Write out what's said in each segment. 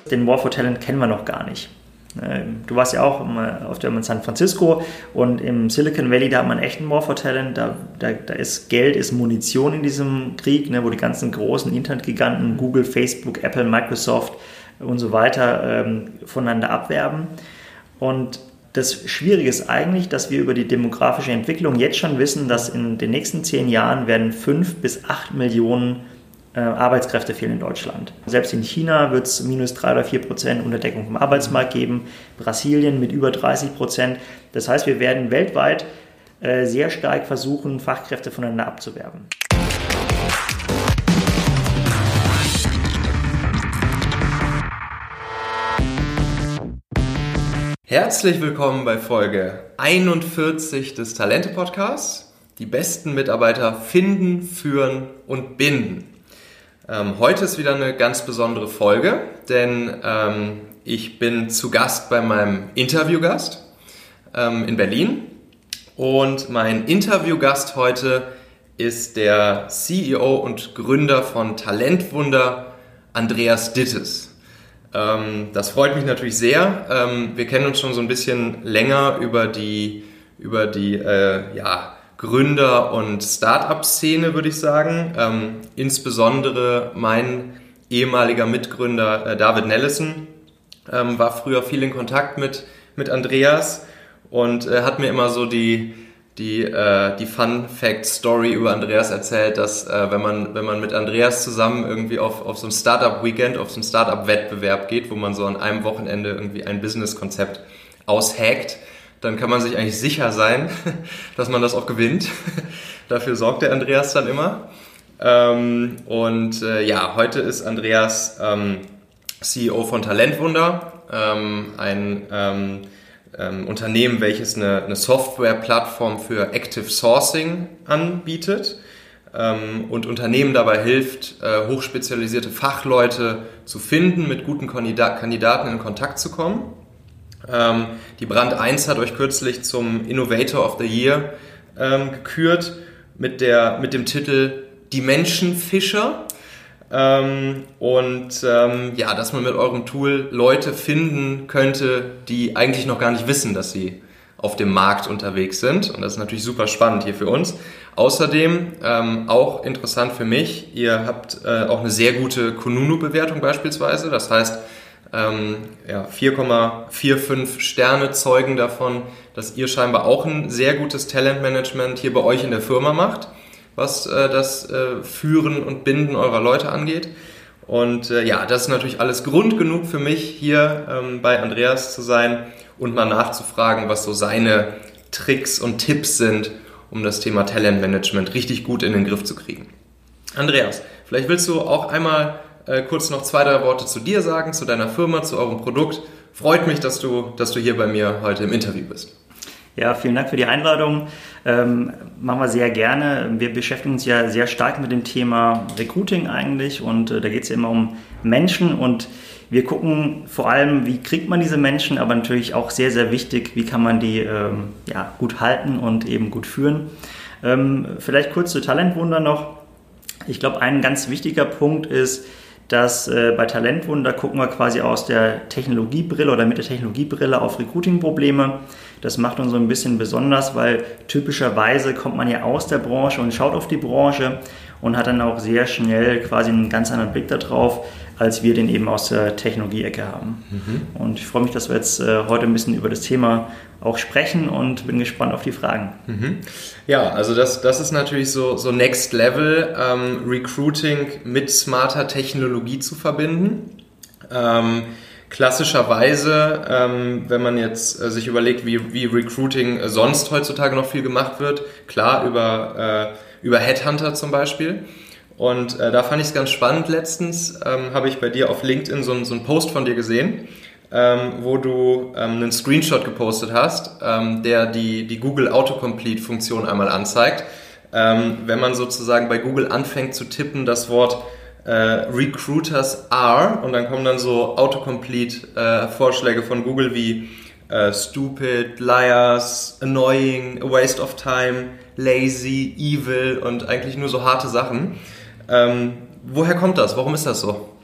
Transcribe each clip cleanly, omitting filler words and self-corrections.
Den War for Talent kennen wir noch gar nicht. Du warst ja auch in San Francisco und im Silicon Valley, da hat man echt einen War for Talent, da ist Geld, ist Munition in diesem Krieg, wo die ganzen großen Internetgiganten, Google, Facebook, Apple, Microsoft und so weiter voneinander abwerben. Und das Schwierige ist eigentlich, dass wir über die demografische Entwicklung jetzt schon wissen, dass in den nächsten 10 Jahren werden 5 bis 8 Millionen Arbeitskräfte fehlen in Deutschland. Selbst in China wird es minus 3 oder 4% Unterdeckung vom Arbeitsmarkt geben, Brasilien mit über 30%. Das heißt, wir werden weltweit sehr stark versuchen, Fachkräfte voneinander abzuwerben. Herzlich willkommen bei Folge 41 des Talente-Podcasts. Die besten Mitarbeiter finden, führen und binden. Heute ist wieder eine ganz besondere Folge, denn ich bin zu Gast bei meinem Interviewgast in Berlin. Und mein Interviewgast heute ist der CEO und Gründer von Talentwunder, Andreas Dittes. Das freut mich natürlich sehr. Wir kennen uns schon so ein bisschen länger über die Gründer- und Start-up-Szene, würde ich sagen. Insbesondere mein ehemaliger Mitgründer David Nellison war früher viel in Kontakt mit Andreas und hat mir immer so die Fun-Fact-Story über Andreas erzählt, dass wenn man mit Andreas zusammen irgendwie auf so ein Startup-Weekend, auf so ein Startup-Wettbewerb geht, wo man so an einem Wochenende irgendwie ein Business-Konzept aushackt, dann kann man sich eigentlich sicher sein, dass man das auch gewinnt. Dafür sorgt der Andreas dann immer. Heute ist Andreas CEO von Talentwunder, ein Unternehmen, welches eine Softwareplattform für Active Sourcing anbietet und Unternehmen dabei hilft, hochspezialisierte Fachleute zu finden, mit guten Kandidaten in Kontakt zu kommen. Die Brand 1 hat euch kürzlich zum Innovator of the Year gekürt mit dem Titel Die Menschenfischer. Dass man mit eurem Tool Leute finden könnte, die eigentlich noch gar nicht wissen, dass sie auf dem Markt unterwegs sind. Und das ist natürlich super spannend hier für uns. Außerdem, auch interessant für mich, ihr habt auch eine sehr gute Kununu-Bewertung beispielsweise. Das heißt, 4,45 Sterne zeugen davon, dass ihr scheinbar auch ein sehr gutes Talentmanagement hier bei euch in der Firma macht, was das Führen und Binden eurer Leute angeht. Und das ist natürlich alles Grund genug für mich, hier bei Andreas zu sein und mal nachzufragen, was so seine Tricks und Tipps sind, um das Thema Talentmanagement richtig gut in den Griff zu kriegen. Andreas, vielleicht willst du auch einmal kurz noch 2, 3 Worte zu dir sagen, zu deiner Firma, zu eurem Produkt. Freut mich, dass du hier bei mir heute im Interview bist. Ja, vielen Dank für die Einladung. Machen wir sehr gerne. Wir beschäftigen uns ja sehr stark mit dem Thema Recruiting eigentlich und da geht es ja immer um Menschen und wir gucken vor allem, wie kriegt man diese Menschen, aber natürlich auch sehr, sehr wichtig, wie kann man die gut halten und eben gut führen. Vielleicht kurz zu Talentwunder noch. Ich glaube, ein ganz wichtiger Punkt ist, dass bei Talentwunder gucken wir quasi aus der Technologiebrille oder mit der Technologiebrille auf Recruiting-Probleme. Das macht uns so ein bisschen besonders, weil typischerweise kommt man ja aus der Branche und schaut auf die Branche und hat dann auch sehr schnell quasi einen ganz anderen Blick darauf, als wir den eben aus der Technologie-Ecke haben. Und ich freue mich, dass wir jetzt heute ein bisschen über das Thema auch sprechen und bin gespannt auf die Fragen. Ja, also das ist natürlich so Next Level, Recruiting mit smarter Technologie zu verbinden. Klassischerweise, wenn man jetzt sich überlegt, wie Recruiting sonst heutzutage noch viel gemacht wird, klar über Headhunter zum Beispiel. Und da fand ich es ganz spannend letztens, habe ich bei dir auf LinkedIn so einen Post von dir gesehen, wo du einen Screenshot gepostet hast, der die Google Autocomplete-Funktion einmal anzeigt. Wenn man sozusagen bei Google anfängt zu tippen, das Wort Recruiters are und dann kommen dann so Autocomplete-Vorschläge von Google wie stupid, liars, annoying, a waste of time, lazy, evil und eigentlich nur so harte Sachen. Woher kommt das? Warum ist das so?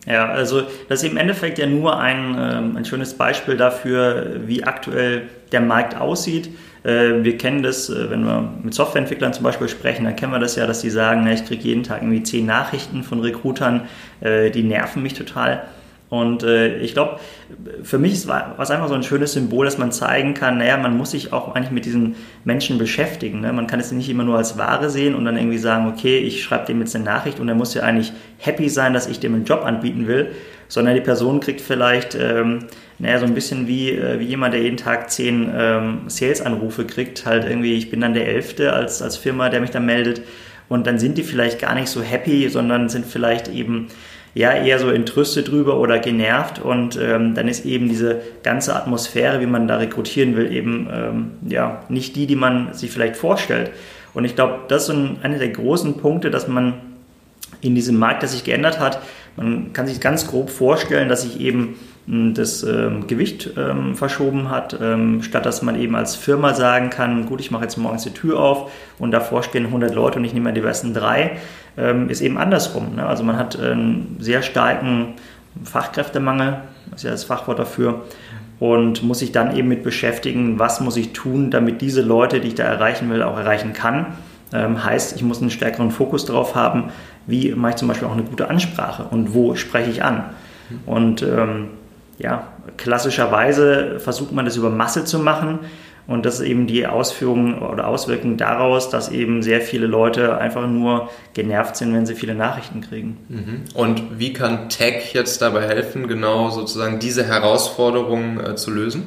Ja, also das ist im Endeffekt ja nur ein schönes Beispiel dafür, wie aktuell der Markt aussieht. Wir kennen das, wenn wir mit Softwareentwicklern zum Beispiel sprechen, dann kennen wir das ja, dass die sagen, ich kriege jeden Tag irgendwie 10 Nachrichten von Recruitern, die nerven mich total. Und ich glaube, für mich war es einfach so ein schönes Symbol, dass man zeigen kann, man muss sich auch eigentlich mit diesen Menschen beschäftigen. Ne? Man kann es nicht immer nur als Ware sehen und dann irgendwie sagen, okay, ich schreibe dem jetzt eine Nachricht und er muss ja eigentlich happy sein, dass ich dem einen Job anbieten will, sondern die Person kriegt vielleicht so ein bisschen wie jemand, der jeden Tag 10 Sales-Anrufe kriegt, halt irgendwie, ich bin dann der 11. als Firma, der mich da meldet und dann sind die vielleicht gar nicht so happy, sondern sind vielleicht eben eher so entrüstet drüber oder genervt und dann ist eben diese ganze Atmosphäre, wie man da rekrutieren will, eben nicht die man sich vielleicht vorstellt. Und ich glaube, das ist einer der großen Punkte, dass man in diesem Markt, der sich geändert hat, man kann sich ganz grob vorstellen, dass sich eben das Gewicht verschoben hat, statt dass man eben als Firma sagen kann, gut, ich mache jetzt morgens die Tür auf und davor stehen 100 Leute und ich nehme die besten 3, ist eben andersrum. Ne? Also man hat einen sehr starken Fachkräftemangel, das ist ja das Fachwort dafür, und muss sich dann eben mit beschäftigen, was muss ich tun, damit diese Leute, die ich da erreichen will, auch erreichen kann. Heißt, ich muss einen stärkeren Fokus darauf haben, wie mache ich zum Beispiel auch eine gute Ansprache und wo spreche ich an. Und klassischerweise versucht man das über Masse zu machen und das ist eben die Ausführung oder Auswirkung daraus, dass eben sehr viele Leute einfach nur genervt sind, wenn sie viele Nachrichten kriegen. Und wie kann Tech jetzt dabei helfen, genau sozusagen diese Herausforderung zu lösen?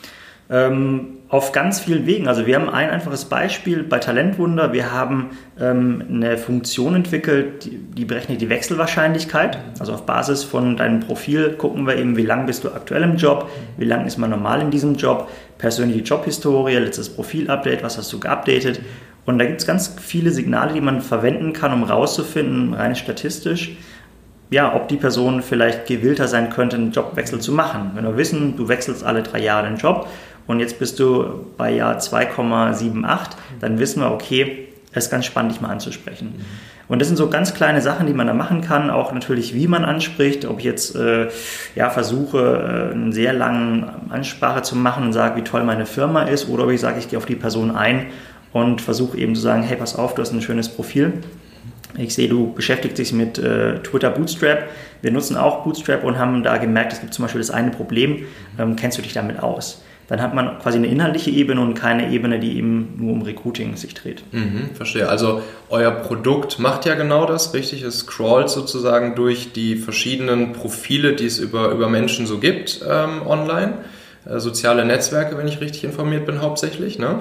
Auf ganz vielen Wegen. Also wir haben ein einfaches Beispiel bei Talentwunder. Wir haben eine Funktion entwickelt, die berechnet die Wechselwahrscheinlichkeit. Also auf Basis von deinem Profil gucken wir eben, wie lange bist du aktuell im Job, wie lange ist man normal in diesem Job, persönliche Jobhistorie, letztes Profil-Update, was hast du geupdatet. Und da gibt es ganz viele Signale, die man verwenden kann, um rauszufinden, rein statistisch, ob die Person vielleicht gewillter sein könnte, einen Jobwechsel zu machen. Wenn wir wissen, du wechselst alle 3 Jahre den Job, und jetzt bist du bei Jahr 2,78, dann wissen wir, okay, es ist ganz spannend, dich mal anzusprechen. Und das sind so ganz kleine Sachen, die man da machen kann, auch natürlich, wie man anspricht, ob ich jetzt versuche, eine sehr lange Ansprache zu machen und sage, wie toll meine Firma ist, oder ob ich sage, ich gehe auf die Person ein und versuche eben zu sagen, hey, pass auf, du hast ein schönes Profil. Ich sehe, du beschäftigst dich mit Twitter Bootstrap. Wir nutzen auch Bootstrap und haben da gemerkt, es gibt zum Beispiel das eine Problem, kennst du dich damit aus? Dann hat man quasi eine inhaltliche Ebene und keine Ebene, die eben nur um Recruiting sich dreht. Verstehe. Also euer Produkt macht ja genau das, richtig? Es scrollt sozusagen durch die verschiedenen Profile, die es über Menschen so gibt online. Soziale Netzwerke, wenn ich richtig informiert bin, hauptsächlich. Ne?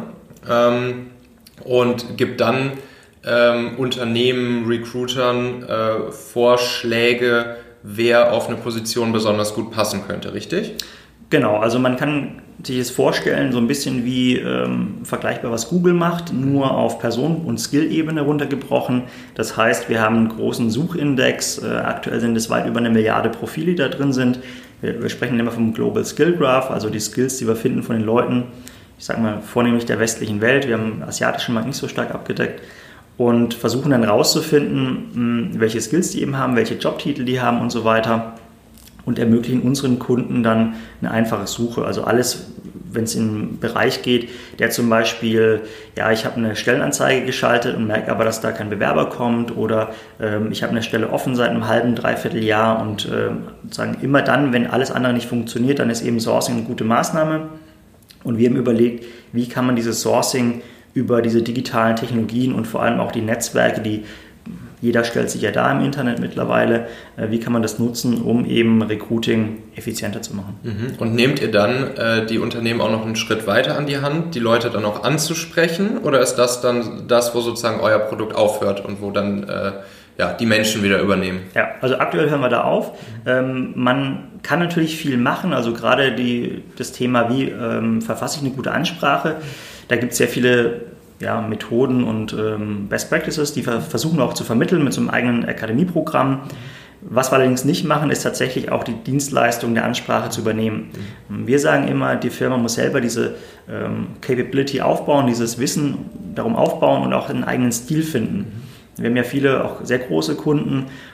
Und gibt dann Unternehmen, Recruitern Vorschläge, wer auf eine Position besonders gut passen könnte, richtig? Genau, also man kann sich das vorstellen, so ein bisschen wie vergleichbar, was Google macht, nur auf Person- und Skill-Ebene runtergebrochen. Das heißt, wir haben einen großen Suchindex, aktuell sind es weit über 1 Milliarde Profile, die da drin sind. Wir sprechen immer vom Global Skill Graph, also die Skills, die wir finden von den Leuten, ich sage mal vornehmlich der westlichen Welt. Wir haben den asiatischen Markt nicht so stark abgedeckt und versuchen dann rauszufinden, welche Skills die eben haben, welche Jobtitel die haben und so weiter. Und ermöglichen unseren Kunden dann eine einfache Suche. Also alles, wenn es in einen Bereich geht, der zum Beispiel, ich habe eine Stellenanzeige geschaltet und merke aber, dass da kein Bewerber kommt, oder ich habe eine Stelle offen seit einem halben, dreiviertel Jahr und sagen immer dann, wenn alles andere nicht funktioniert, dann ist eben Sourcing eine gute Maßnahme. Und wir haben überlegt, wie kann man dieses Sourcing über diese digitalen Technologien und vor allem auch die Netzwerke, die jeder stellt sich ja da im Internet mittlerweile. Wie kann man das nutzen, um eben Recruiting effizienter zu machen? Und nehmt ihr dann die Unternehmen auch noch einen Schritt weiter an die Hand, die Leute dann auch anzusprechen? Oder ist das dann das, wo sozusagen euer Produkt aufhört und wo dann die Menschen wieder übernehmen? Ja, also aktuell hören wir da auf. Man kann natürlich viel machen, also gerade das Thema, wie verfasse ich eine gute Ansprache. Da gibt es sehr viele Methoden und Best Practices, die wir versuchen auch zu vermitteln mit so einem eigenen Akademieprogramm. Was wir allerdings nicht machen, ist tatsächlich auch die Dienstleistung der Ansprache zu übernehmen. Wir sagen immer, die Firma muss selber diese Capability aufbauen, dieses Wissen darum aufbauen und auch einen eigenen Stil finden. Wir haben ja viele auch sehr große Kunden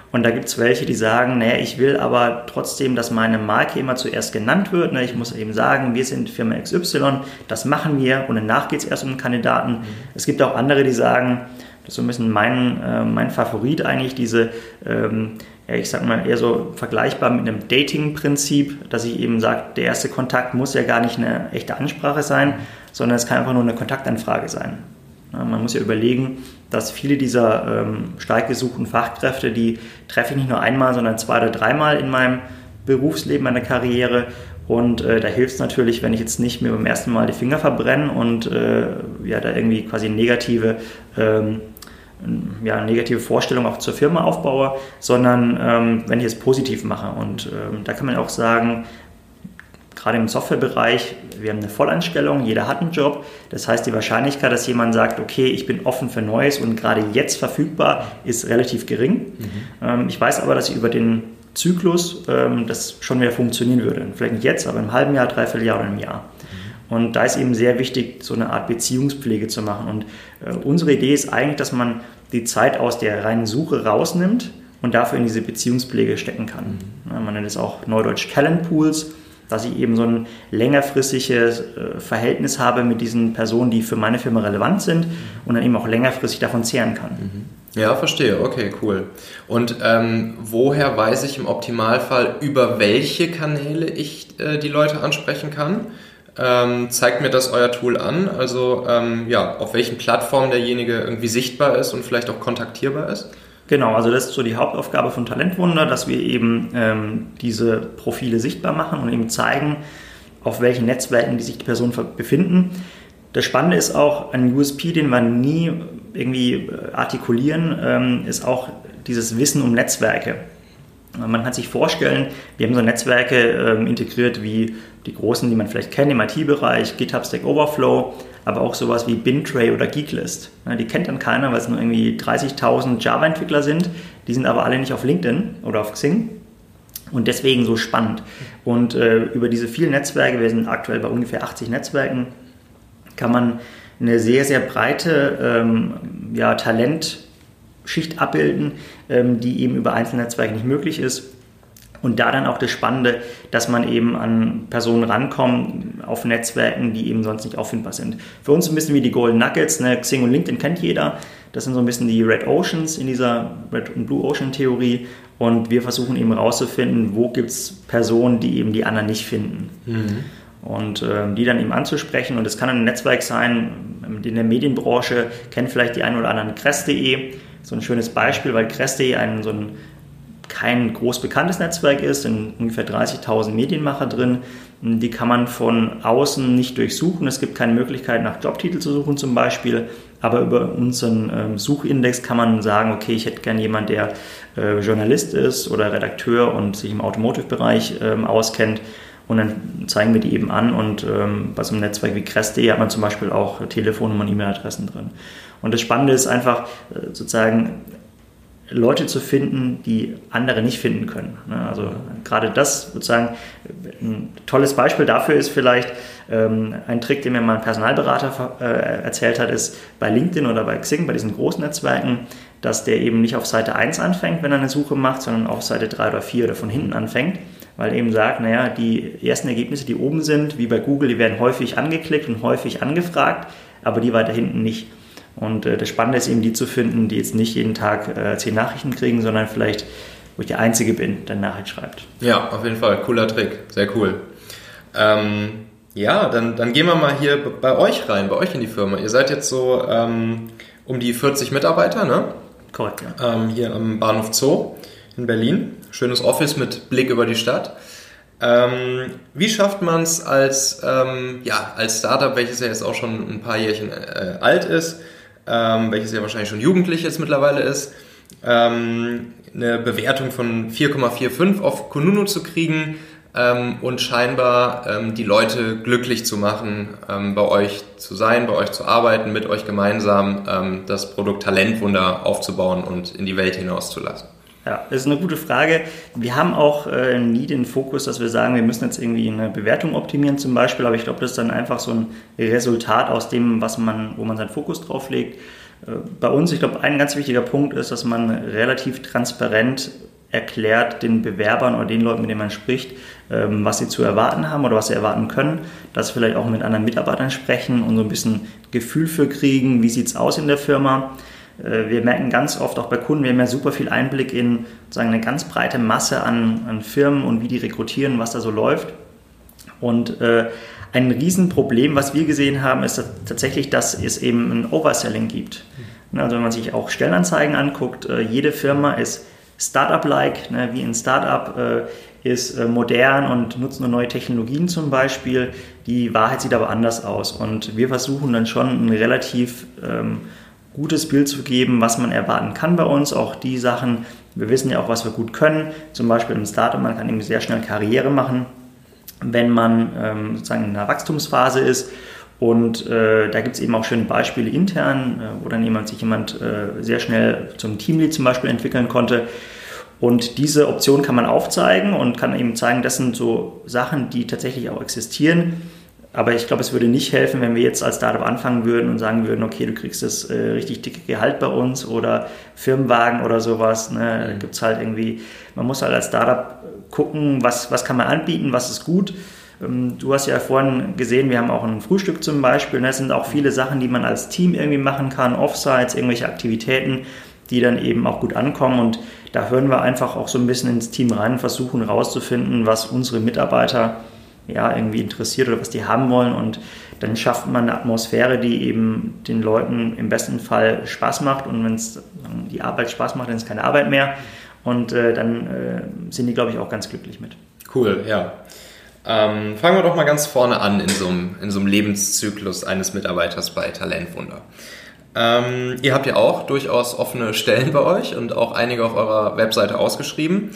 Und da gibt es welche, die sagen, naja, ich will aber trotzdem, dass meine Marke immer zuerst genannt wird. Ich muss eben sagen, wir sind Firma XY, das machen wir und danach geht es erst um den Kandidaten. Es gibt auch andere, die sagen, das ist so ein bisschen mein Favorit eigentlich, diese, ich sag mal, eher so vergleichbar mit einem Dating-Prinzip, dass ich eben sage, der erste Kontakt muss ja gar nicht eine echte Ansprache sein, sondern es kann einfach nur eine Kontaktanfrage sein. Man muss ja überlegen, dass viele dieser stark gesuchten Fachkräfte, die treffe ich nicht nur einmal, sondern 2 oder 3 Mal in meinem Berufsleben, meiner Karriere. Und da hilft es natürlich, wenn ich jetzt nicht mir beim ersten Mal die Finger verbrenne und da irgendwie quasi negative Vorstellung auch zur Firma aufbaue, sondern wenn ich es positiv mache. Und da kann man auch sagen, gerade im Softwarebereich, wir haben eine Vollanstellung, jeder hat einen Job. Das heißt, die Wahrscheinlichkeit, dass jemand sagt, okay, ich bin offen für Neues und gerade jetzt verfügbar, ist relativ gering. Ich weiß aber, dass über den Zyklus das schon wieder funktionieren würde. Vielleicht nicht jetzt, aber im halben Jahr, Dreivierteljahr oder einem Jahr. Und da ist eben sehr wichtig, so eine Art Beziehungspflege zu machen. Und unsere Idee ist eigentlich, dass man die Zeit aus der reinen Suche rausnimmt und dafür in diese Beziehungspflege stecken kann. Man nennt es auch neudeutsch Talent Pools, dass ich eben so ein längerfristiges Verhältnis habe mit diesen Personen, die für meine Firma relevant sind und dann eben auch längerfristig davon zehren kann. Ja, verstehe. Okay, cool. Und woher weiß ich im Optimalfall, über welche Kanäle ich die Leute ansprechen kann? Zeigt mir das euer Tool an? Also auf welchen Plattformen derjenige irgendwie sichtbar ist und vielleicht auch kontaktierbar ist? Genau, also das ist so die Hauptaufgabe von Talentwunder, dass wir eben diese Profile sichtbar machen und eben zeigen, auf welchen Netzwerken die sich die Personen befinden. Das Spannende ist auch, ein USP, den wir nie irgendwie artikulieren, ist auch dieses Wissen um Netzwerke. Man kann sich vorstellen, wir haben so Netzwerke integriert wie die großen, die man vielleicht kennt im IT-Bereich, GitHub, Stack Overflow, aber auch sowas wie Bintray oder Geeklist. Die kennt dann keiner, weil es nur irgendwie 30.000 Java-Entwickler sind. Die sind aber alle nicht auf LinkedIn oder auf Xing und deswegen so spannend. Und über diese vielen Netzwerke, wir sind aktuell bei ungefähr 80 Netzwerken, kann man eine sehr, sehr breite Talentschicht abbilden, die eben über einzelne Netzwerke nicht möglich ist. Und da dann auch das Spannende, dass man eben an Personen rankommt auf Netzwerken, die eben sonst nicht auffindbar sind. Für uns ein bisschen wie die Golden Nuggets, Xing und LinkedIn kennt jeder. Das sind so ein bisschen die Red Oceans in dieser Red und Blue Ocean Theorie. Und wir versuchen eben herauszufinden, wo gibt es Personen, die eben die anderen nicht finden. Und die dann eben anzusprechen. Und es kann ein Netzwerk sein, in der Medienbranche kennt vielleicht die einen oder anderen Kress.de. So ein schönes Beispiel, weil Kress.de kein groß bekanntes Netzwerk ist, sind ungefähr 30.000 Medienmacher drin. Die kann man von außen nicht durchsuchen. Es gibt keine Möglichkeit, nach Jobtitel zu suchen zum Beispiel. Aber über unseren Suchindex kann man sagen, okay, ich hätte gerne jemanden, der Journalist ist oder Redakteur und sich im Automotive-Bereich auskennt. Und dann zeigen wir die eben an. Und bei so einem Netzwerk wie Kress.de hat man zum Beispiel auch Telefonnummern und E-Mail-Adressen drin. Und das Spannende ist einfach sozusagen, Leute zu finden, die andere nicht finden können. Also gerade das sozusagen ein tolles Beispiel dafür ist vielleicht ein Trick, den mir mal ein Personalberater erzählt hat, ist bei LinkedIn oder bei Xing, bei diesen großen Netzwerken, dass der eben nicht auf Seite 1 anfängt, wenn er eine Suche macht, sondern auf Seite 3 oder 4 oder von hinten anfängt, weil er eben sagt, naja, die ersten Ergebnisse, die oben sind, wie bei Google, die werden häufig angeklickt und häufig angefragt, aber die weiter hinten nicht. Und das Spannende ist eben, die zu finden, die jetzt nicht jeden Tag 10 Nachrichten kriegen, sondern vielleicht, wo ich der Einzige bin, der Nachricht schreibt. Ja, auf jeden Fall. Cooler Trick. Sehr cool. Dann gehen wir mal hier bei euch rein, bei euch in die Firma. Ihr seid jetzt so um die 40 Mitarbeiter, ne? Korrekt, ja. Hier am Bahnhof Zoo in Berlin. Schönes Office mit Blick über die Stadt. Wie schafft man es als Startup, welches ja jetzt auch schon ein paar Jährchen alt ist, welches ja wahrscheinlich schon jugendlich jetzt mittlerweile ist, eine Bewertung von 4,45 auf Kununu zu kriegen und scheinbar die Leute glücklich zu machen, bei euch zu sein, bei euch zu arbeiten, mit euch gemeinsam das Produkt Talentwunder aufzubauen und in die Welt hinauszulassen? Ja, das ist eine gute Frage. Wir haben auch nie den Fokus, dass wir sagen, wir müssen jetzt irgendwie eine Bewertung optimieren zum Beispiel, aber ich glaube, das ist dann einfach so ein Resultat aus dem, wo man seinen Fokus drauf legt. Bei uns, ich glaube, ein ganz wichtiger Punkt ist, dass man relativ transparent erklärt den Bewerbern oder den Leuten, mit denen man spricht, was sie zu erwarten haben oder was sie erwarten können, dass sie vielleicht auch mit anderen Mitarbeitern sprechen und so ein bisschen Gefühl für kriegen, wie sieht es aus in der Firma. Wir merken ganz oft auch bei Kunden, wir haben ja super viel Einblick in sozusagen eine ganz breite Masse an Firmen und wie die rekrutieren, was da so läuft. Und ein Riesenproblem, was wir gesehen haben, ist tatsächlich, dass es eben ein Overselling gibt. Also wenn man sich auch Stellenanzeigen anguckt, jede Firma ist Startup-like, ne, wie ein Startup, ist modern und nutzt nur neue Technologien zum Beispiel. Die Wahrheit sieht aber anders aus. Und wir versuchen dann schon ein relativ gutes Bild zu geben, was man erwarten kann bei uns. Auch die Sachen, wir wissen ja auch, was wir gut können. Zum Beispiel im Startup, man kann eben sehr schnell Karriere machen, wenn man sozusagen in einer Wachstumsphase ist. Und da gibt es eben auch schöne Beispiele intern, wo dann jemand sehr schnell zum Teamlead zum Beispiel entwickeln konnte. Und diese Option kann man aufzeigen und kann eben zeigen, das sind so Sachen, die tatsächlich auch existieren. Aber ich glaube, es würde nicht helfen, wenn wir jetzt als Startup anfangen würden und sagen würden, okay, du kriegst das richtig dicke Gehalt bei uns oder Firmenwagen oder sowas. Ne? Da gibt es halt irgendwie, man muss halt als Startup gucken, was kann man anbieten, was ist gut. Du hast ja vorhin gesehen, wir haben auch ein Frühstück zum Beispiel. Das sind auch viele Sachen, die man als Team irgendwie machen kann, Offsites, irgendwelche Aktivitäten, die dann eben auch gut ankommen. Und da hören wir einfach auch so ein bisschen ins Team rein und versuchen rauszufinden, was unsere Mitarbeiter ja irgendwie interessiert oder was die haben wollen. Und dann schafft man eine Atmosphäre, die eben den Leuten im besten Fall Spaß macht. Und wenn es die Arbeit Spaß macht, dann ist es keine Arbeit mehr. Und dann sind die, glaube ich, auch ganz glücklich mit. Cool, ja. Fangen wir doch mal ganz vorne an in so einem Lebenszyklus eines Mitarbeiters bei Talentwunder. Ihr habt ja auch durchaus offene Stellen bei euch und auch einige auf eurer Webseite ausgeschrieben.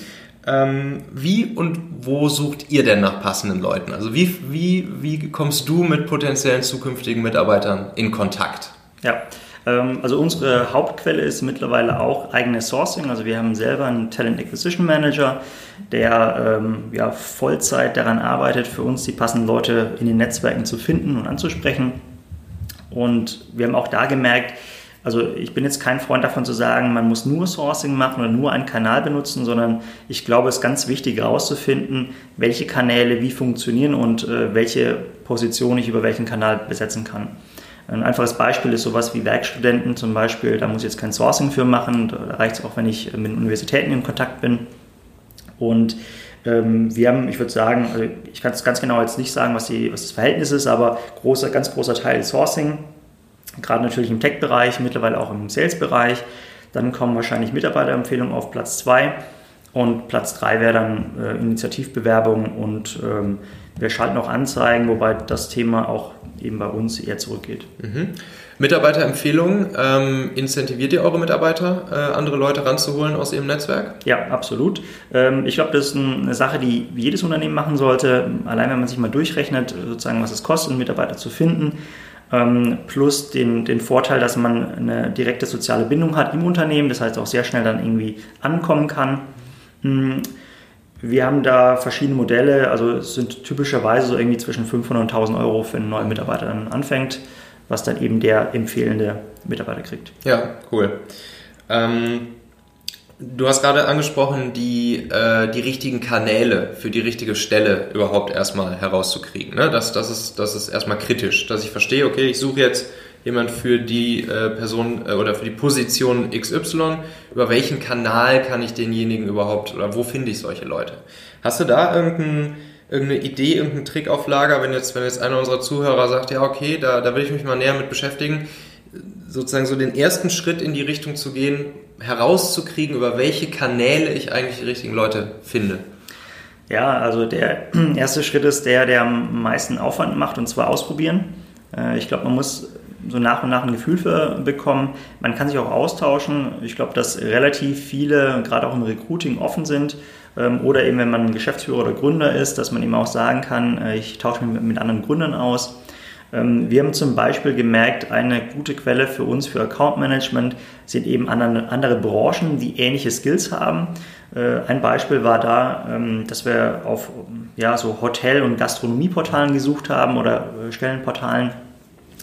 Wie und wo sucht ihr denn nach passenden Leuten? Also wie kommst du mit potenziellen zukünftigen Mitarbeitern in Kontakt? Ja, also unsere Hauptquelle ist mittlerweile auch eigenes Sourcing. Also wir haben selber einen Talent Acquisition Manager, der Vollzeit daran arbeitet, für uns die passenden Leute in den Netzwerken zu finden und anzusprechen. Und wir haben auch da gemerkt, also ich bin jetzt kein Freund davon zu sagen, man muss nur Sourcing machen oder nur einen Kanal benutzen, sondern ich glaube, es ist ganz wichtig herauszufinden, welche Kanäle wie funktionieren und welche Position ich über welchen Kanal besetzen kann. Ein einfaches Beispiel ist sowas wie Werkstudenten zum Beispiel, da muss ich jetzt kein Sourcing für machen, da reicht es auch, wenn ich mit Universitäten in Kontakt bin. Und wir haben, ich würde sagen, also ich kann es ganz genau jetzt nicht sagen, was das Verhältnis ist, aber ganz großer Teil Sourcing, gerade natürlich im Tech-Bereich, mittlerweile auch im Sales-Bereich. Dann kommen wahrscheinlich Mitarbeiterempfehlungen auf Platz 2 und Platz 3 wäre dann Initiativbewerbung und wir schalten auch Anzeigen, wobei das Thema auch eben bei uns eher zurückgeht. Mhm. Mitarbeiterempfehlungen, incentiviert ihr eure Mitarbeiter, andere Leute ranzuholen aus ihrem Netzwerk? Ja, absolut. Ich glaube, das ist eine Sache, die jedes Unternehmen machen sollte. Allein wenn man sich mal durchrechnet, sozusagen, was es kostet, einen Mitarbeiter zu finden, plus den Vorteil, dass man eine direkte soziale Bindung hat im Unternehmen, das heißt auch sehr schnell dann irgendwie ankommen kann. Wir haben da verschiedene Modelle, also es sind typischerweise so irgendwie zwischen 500 und 1000 Euro für einen neuen Mitarbeiter dann anfängt, was dann eben der empfehlende Mitarbeiter kriegt. Ja, cool. Du hast gerade angesprochen, die richtigen Kanäle für die richtige Stelle überhaupt erstmal herauszukriegen. Ne? Das ist erstmal kritisch, dass ich verstehe, okay, ich suche jetzt jemand für die Person oder für die Position XY. Über welchen Kanal kann ich denjenigen überhaupt oder wo finde ich solche Leute? Hast du da irgendeine Idee, irgendeinen Trick auf Lager, wenn jetzt einer unserer Zuhörer sagt, ja okay, da will ich mich mal näher mit beschäftigen, sozusagen so den ersten Schritt in die Richtung zu gehen, herauszukriegen, über welche Kanäle ich eigentlich die richtigen Leute finde? Ja, also der erste Schritt ist der am meisten Aufwand macht, und zwar ausprobieren. Ich glaube, man muss so nach und nach ein Gefühl für bekommen. Man kann sich auch austauschen. Ich glaube, dass relativ viele, gerade auch im Recruiting, offen sind. Oder eben, wenn man Geschäftsführer oder Gründer ist, dass man eben auch sagen kann, ich tausche mich mit anderen Gründern aus. Wir haben zum Beispiel gemerkt, eine gute Quelle für uns, für Account Management, sind eben andere Branchen, die ähnliche Skills haben. Ein Beispiel war da, dass wir auf so Hotel- und Gastronomieportalen gesucht haben oder Stellenportalen.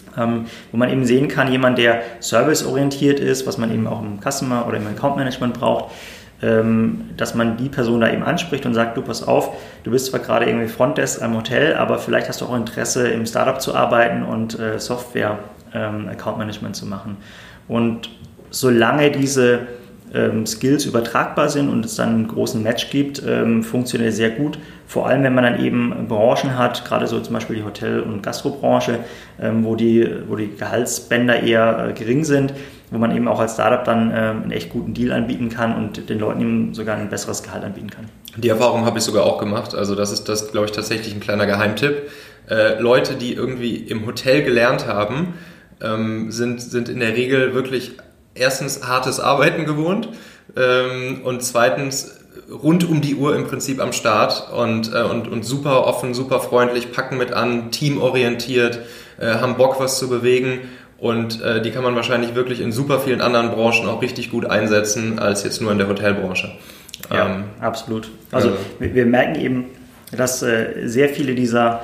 wo man eben sehen kann, jemand, der serviceorientiert ist, was man eben auch im Customer oder im Account Management braucht, dass man die Person da eben anspricht und sagt, du, pass auf, du bist zwar gerade irgendwie Frontdesk am Hotel, aber vielleicht hast du auch Interesse, im Startup zu arbeiten und Software Account Management zu machen. Und solange diese Skills übertragbar sind und es dann einen großen Match gibt, funktioniert sehr gut. Vor allem, wenn man dann eben Branchen hat, gerade so zum Beispiel die Hotel- und Gastrobranche, wo die Gehaltsbänder eher gering sind, wo man eben auch als Startup dann einen echt guten Deal anbieten kann und den Leuten eben sogar ein besseres Gehalt anbieten kann. Die Erfahrung habe ich sogar auch gemacht. Also das ist, glaube ich, tatsächlich ein kleiner Geheimtipp. Leute, die irgendwie im Hotel gelernt haben, sind in der Regel wirklich erstens hartes Arbeiten gewohnt und zweitens rund um die Uhr im Prinzip am Start und super offen, super freundlich, packen mit an, teamorientiert, haben Bock, was zu bewegen und die kann man wahrscheinlich wirklich in super vielen anderen Branchen auch richtig gut einsetzen, als jetzt nur in der Hotelbranche. Ja, absolut. Also wir merken eben, dass sehr viele dieser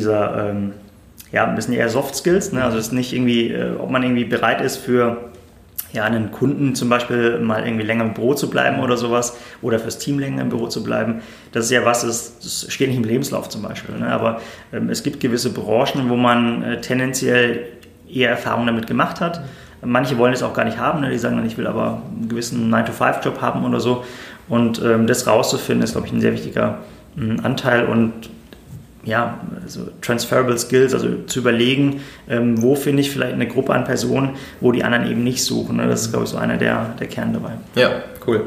ein bisschen eher Soft Skills, ne? Also es ist nicht irgendwie, ob man irgendwie bereit ist für einen Kunden zum Beispiel mal irgendwie länger im Büro zu bleiben oder sowas oder fürs Team länger im Büro zu bleiben. Das ist ja was, das steht nicht im Lebenslauf zum Beispiel. Ne? Aber es gibt gewisse Branchen, wo man tendenziell eher Erfahrung damit gemacht hat. Manche wollen es auch gar nicht haben. Ne? Die sagen dann, ich will aber einen gewissen 9-to-5-Job haben oder so. Und das rauszufinden ist, glaube ich, ein sehr wichtiger Anteil und ja, also transferable Skills, also zu überlegen, wo finde ich vielleicht eine Gruppe an Personen, wo die anderen eben nicht suchen. Das ist, glaube ich, so einer der Kern dabei. Ja, cool.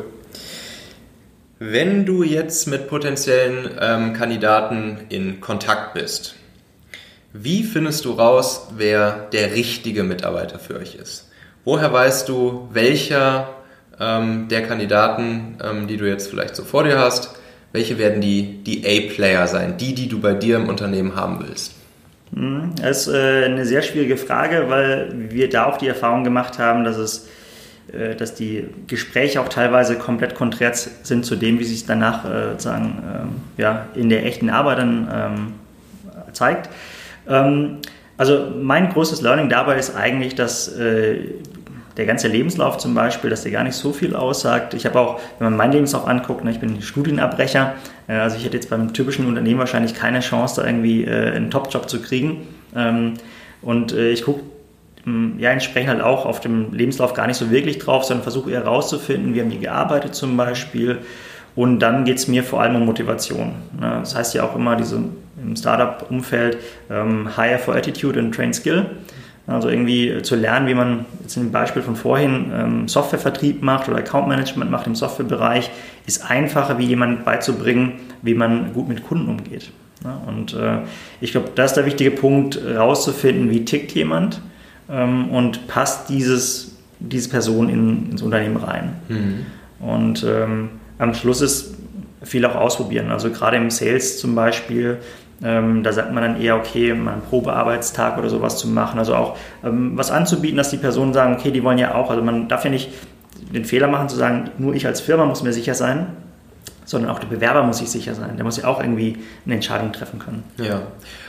Wenn du jetzt mit potenziellen Kandidaten in Kontakt bist, wie findest du raus, wer der richtige Mitarbeiter für euch ist? Woher weißt du, welcher der Kandidaten, die du jetzt vielleicht so vor dir hast, welche werden die A-Player sein, die du bei dir im Unternehmen haben willst? Das ist eine sehr schwierige Frage, weil wir da auch die Erfahrung gemacht haben, dass die Gespräche auch teilweise komplett konträr sind zu dem, wie sich danach in der echten Arbeit dann zeigt. Also mein größtes Learning dabei ist eigentlich, dass der ganze Lebenslauf zum Beispiel, dass der gar nicht so viel aussagt. Ich habe auch, wenn man meinen Lebenslauf anguckt, ich bin Studienabbrecher, also ich hätte jetzt beim typischen Unternehmen wahrscheinlich keine Chance, da irgendwie einen Top-Job zu kriegen. Und ich gucke entsprechend halt auch auf dem Lebenslauf gar nicht so wirklich drauf, sondern versuche eher rauszufinden, wie haben die gearbeitet zum Beispiel. Und dann geht es mir vor allem um Motivation. Das heißt ja auch immer im Startup-Umfeld Hire for Attitude and Train Skill. Also irgendwie zu lernen, wie man jetzt in dem Beispiel von vorhin Softwarevertrieb macht oder Account Management macht im Softwarebereich, ist einfacher, wie jemand beizubringen, wie man gut mit Kunden umgeht. Und ich glaube, das ist der wichtige Punkt, rauszufinden, wie tickt jemand und passt diese Person ins Unternehmen rein. Und am Schluss ist viel auch ausprobieren. Also gerade im Sales zum Beispiel, da sagt man dann eher, okay, mal einen Probearbeitstag oder sowas zu machen, also auch was anzubieten, dass die Personen sagen, okay, die wollen ja auch, also man darf ja nicht den Fehler machen zu sagen, nur ich als Firma muss mir sicher sein, sondern auch der Bewerber muss sich sicher sein, der muss ja auch irgendwie eine Entscheidung treffen können. Ja,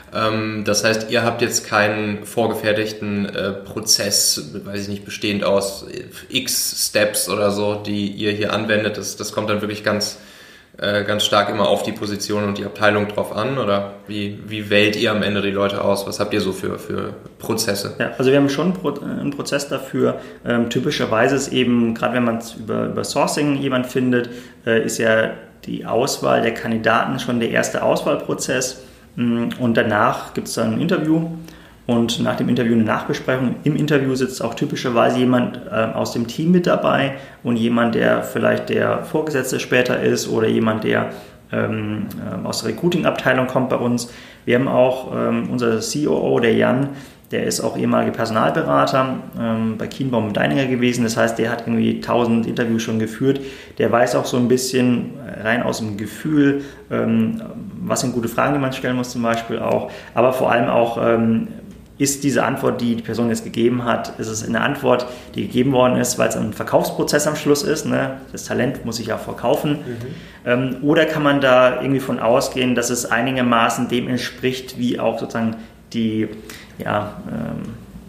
das heißt, ihr habt jetzt keinen vorgefertigten Prozess, weiß ich nicht, bestehend aus x Steps oder so, die ihr hier anwendet, das kommt dann wirklich ganz stark immer auf die Position und die Abteilung drauf an, oder wie wählt ihr am Ende die Leute aus? Was habt ihr so für Prozesse? Ja, also wir haben schon einen Prozess dafür. Typischerweise ist eben, gerade wenn man über Sourcing jemand findet, ist ja die Auswahl der Kandidaten schon der erste Auswahlprozess und danach gibt es dann ein Interview. Und nach dem Interview eine Nachbesprechung. Im Interview sitzt auch typischerweise jemand aus dem Team mit dabei und jemand, der vielleicht der Vorgesetzte später ist oder jemand, der aus der Recruiting-Abteilung kommt bei uns. Wir haben auch unser COO, der Jan, der ist auch ehemaliger Personalberater bei Kienbaum & Deininger gewesen. Das heißt, der hat irgendwie 1000 Interviews schon geführt. Der weiß auch so ein bisschen rein aus dem Gefühl, was sind gute Fragen, die man stellen muss zum Beispiel auch. Aber vor allem auch ist diese Antwort, die Person jetzt gegeben hat, ist es eine Antwort, die gegeben worden ist, weil es ein Verkaufsprozess am Schluss ist. Ne? Das Talent muss sich ja verkaufen. Oder kann man da irgendwie von ausgehen, dass es einigermaßen dem entspricht, wie auch sozusagen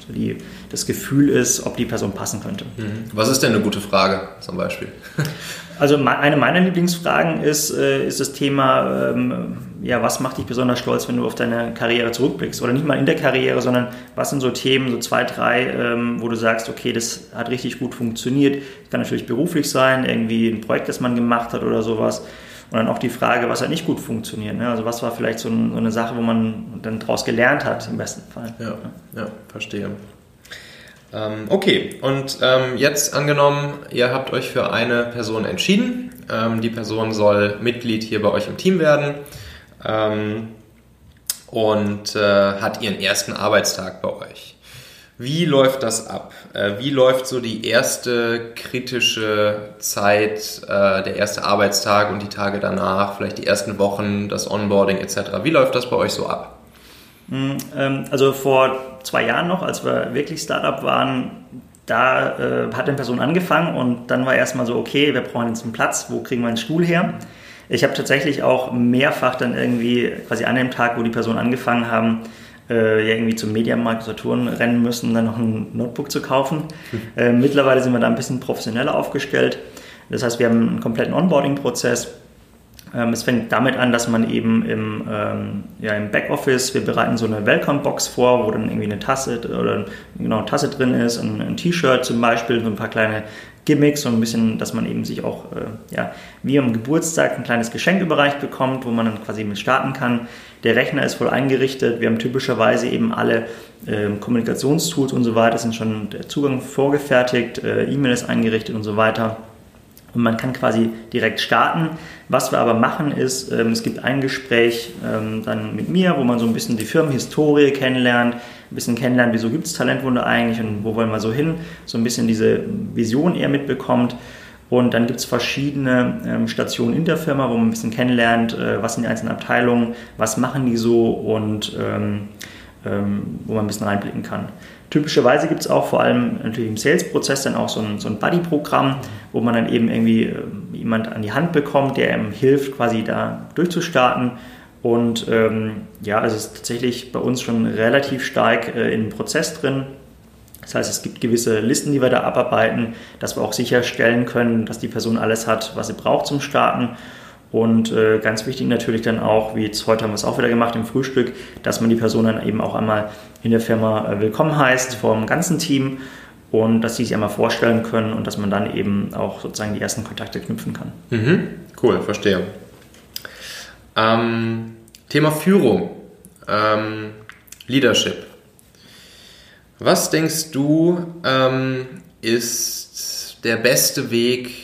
das Gefühl ist, ob die Person passen könnte. Was ist denn eine gute Frage zum Beispiel? Also eine meiner Lieblingsfragen ist das Thema, was macht dich besonders stolz, wenn du auf deine Karriere zurückblickst? Oder nicht mal in der Karriere, sondern was sind so Themen, so 2, 3, wo du sagst, okay, das hat richtig gut funktioniert. Das kann natürlich beruflich sein, irgendwie ein Projekt, das man gemacht hat oder sowas. Und dann auch die Frage, was hat nicht gut funktioniert. Ne? Also was war vielleicht so eine Sache, wo man dann daraus gelernt hat, im besten Fall. Ja, verstehe. Okay, und jetzt angenommen, ihr habt euch für eine Person entschieden. Die Person soll Mitglied hier bei euch im Team werden und hat ihren ersten Arbeitstag bei euch. Wie läuft das ab? Wie läuft so die erste kritische Zeit, der erste Arbeitstag und die Tage danach, vielleicht die ersten Wochen, das Onboarding etc.? Wie läuft das bei euch so ab? Also vor 2 Jahren noch, als wir wirklich Startup waren, da hat eine Person angefangen und dann war erstmal so, okay, wir brauchen jetzt einen Platz, wo kriegen wir einen Stuhl her? Ich habe tatsächlich auch mehrfach dann irgendwie quasi an dem Tag, wo die Personen angefangen haben, irgendwie zum Mediamarkt, Saturn rennen müssen, dann noch ein Notebook zu kaufen. Mittlerweile sind wir da ein bisschen professioneller aufgestellt. Das heißt, wir haben einen kompletten Onboarding-Prozess. Es fängt damit an, dass man eben im Backoffice, wir bereiten so eine Welcome-Box vor, wo dann irgendwie eine Tasse drin ist, ein T-Shirt zum Beispiel, so ein paar kleine Gimmicks, so ein bisschen, dass man eben sich auch wie am Geburtstag ein kleines Geschenk überreicht bekommt, wo man dann quasi mit starten kann. Der Rechner ist voll eingerichtet, wir haben typischerweise eben alle Kommunikationstools und so weiter, sind schon der Zugang vorgefertigt, E-Mail ist eingerichtet und so weiter. Und man kann quasi direkt starten. Was wir aber machen ist, es gibt ein Gespräch dann mit mir, wo man so ein bisschen die Firmenhistorie kennenlernt, ein bisschen kennenlernt, wieso gibt es Talentwunder eigentlich und wo wollen wir so hin, so ein bisschen diese Vision eher mitbekommt. Und dann gibt es verschiedene Stationen in der Firma, wo man ein bisschen kennenlernt, was sind die einzelnen Abteilungen, was machen die so und wo man ein bisschen reinblicken kann. Typischerweise gibt es auch vor allem natürlich im Sales-Prozess dann auch so ein Buddy-Programm, wo man dann eben irgendwie jemand an die Hand bekommt, der einem hilft, quasi da durchzustarten. Und also es ist tatsächlich bei uns schon relativ stark in den Prozess drin. Das heißt, es gibt gewisse Listen, die wir da abarbeiten, dass wir auch sicherstellen können, dass die Person alles hat, was sie braucht zum Starten. Und ganz wichtig natürlich dann auch, wie jetzt heute haben wir es auch wieder gemacht im Frühstück, dass man die Person dann eben auch einmal in der Firma willkommen heißt, vor dem ganzen Team und dass sie sich einmal vorstellen können und dass man dann eben auch sozusagen die ersten Kontakte knüpfen kann. Cool, verstehe. Thema Führung, Leadership. Was denkst du, ist der beste Weg,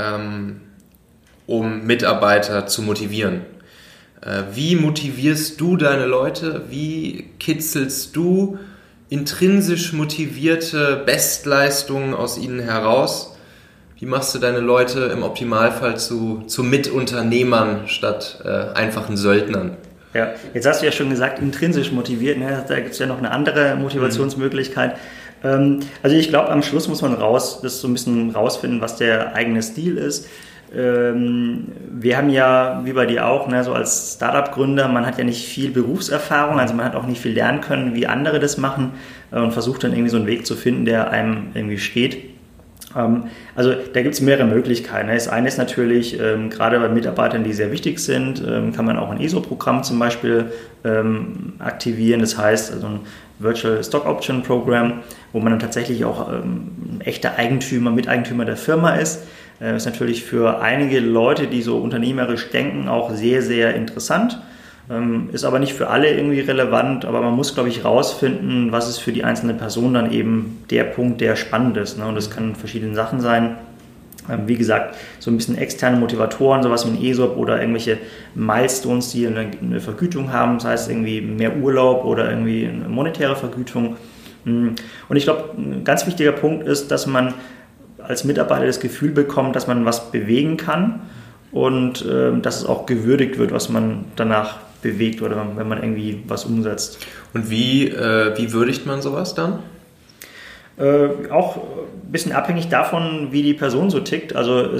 um Mitarbeiter zu motivieren? Wie motivierst du deine Leute? Wie kitzelst du intrinsisch motivierte Bestleistungen aus ihnen heraus? Wie machst du deine Leute im Optimalfall zu Mitunternehmern statt einfachen Söldnern? Ja, jetzt hast du ja schon gesagt, intrinsisch motiviert, ne? Da gibt es ja noch eine andere Motivationsmöglichkeit. Also ich glaube, am Schluss muss man das so ein bisschen rausfinden, was der eigene Stil ist. Wir haben ja, wie bei dir auch, ne, so als Startup-Gründer, man hat ja nicht viel Berufserfahrung, also man hat auch nicht viel lernen können, wie andere das machen und versucht dann irgendwie so einen Weg zu finden, der einem irgendwie steht. Also da gibt es mehrere Möglichkeiten. Das eine ist natürlich, gerade bei Mitarbeitern, die sehr wichtig sind, kann man auch ein ESOP-Programm zum Beispiel aktivieren. Das heißt, also ein Virtual Stock Option Program, wo man dann tatsächlich auch ein echter Miteigentümer der Firma ist. Das ist natürlich für einige Leute, die so unternehmerisch denken, auch sehr, sehr interessant. Ist aber nicht für alle irgendwie relevant, aber man muss, glaube ich, rausfinden, was ist für die einzelne Person dann eben der Punkt, der spannend ist. Ne? Und das kann verschiedene Sachen sein. Wie gesagt, so ein bisschen externe Motivatoren, sowas wie ein ESOP oder irgendwelche Milestones, die eine Vergütung haben, das heißt irgendwie mehr Urlaub oder irgendwie eine monetäre Vergütung. Und ich glaube, ein ganz wichtiger Punkt ist, dass man als Mitarbeiter das Gefühl bekommt, dass man was bewegen kann und dass es auch gewürdigt wird, was man danach bewegt oder wenn man irgendwie was umsetzt. Und wie würdigt man sowas dann? Auch ein bisschen abhängig davon, wie die Person so tickt. Also es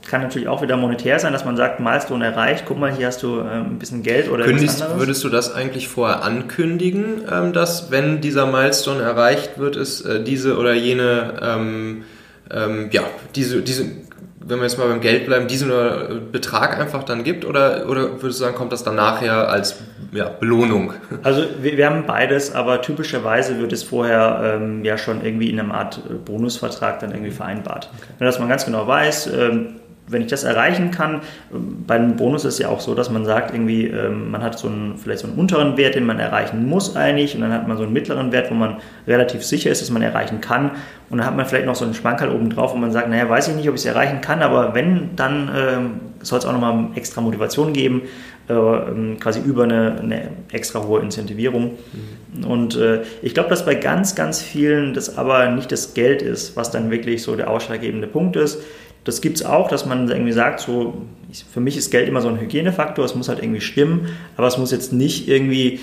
kann natürlich auch wieder monetär sein, dass man sagt, Milestone erreicht, guck mal, hier hast du ein bisschen Geld oder etwas anderes. Würdest du das eigentlich vorher ankündigen, dass wenn dieser Milestone erreicht wird, es diese oder jene, wenn wir jetzt mal beim Geld bleiben, diesen Betrag einfach dann gibt oder würdest du sagen, kommt das dann nachher als Belohnung? Also wir haben beides, aber typischerweise wird es vorher schon irgendwie in einer Art Bonusvertrag dann irgendwie vereinbart. Okay. Dass man ganz genau weiß, wenn ich das erreichen kann, bei einem Bonus ist es ja auch so, dass man sagt, irgendwie, man hat vielleicht so einen unteren Wert, den man erreichen muss eigentlich, und dann hat man so einen mittleren Wert, wo man relativ sicher ist, dass man erreichen kann, und dann hat man vielleicht noch so einen Schmankerl oben drauf, wo man sagt, naja, weiß ich nicht, ob ich es erreichen kann, aber wenn, dann soll es auch nochmal extra Motivation geben, quasi über eine extra hohe Incentivierung. Und ich glaube, dass bei ganz, ganz vielen das aber nicht das Geld ist, was dann wirklich so der ausschlaggebende Punkt ist. Das gibt es auch, dass man irgendwie sagt, für mich ist Geld immer so ein Hygienefaktor, es muss halt irgendwie stimmen, aber es muss jetzt nicht irgendwie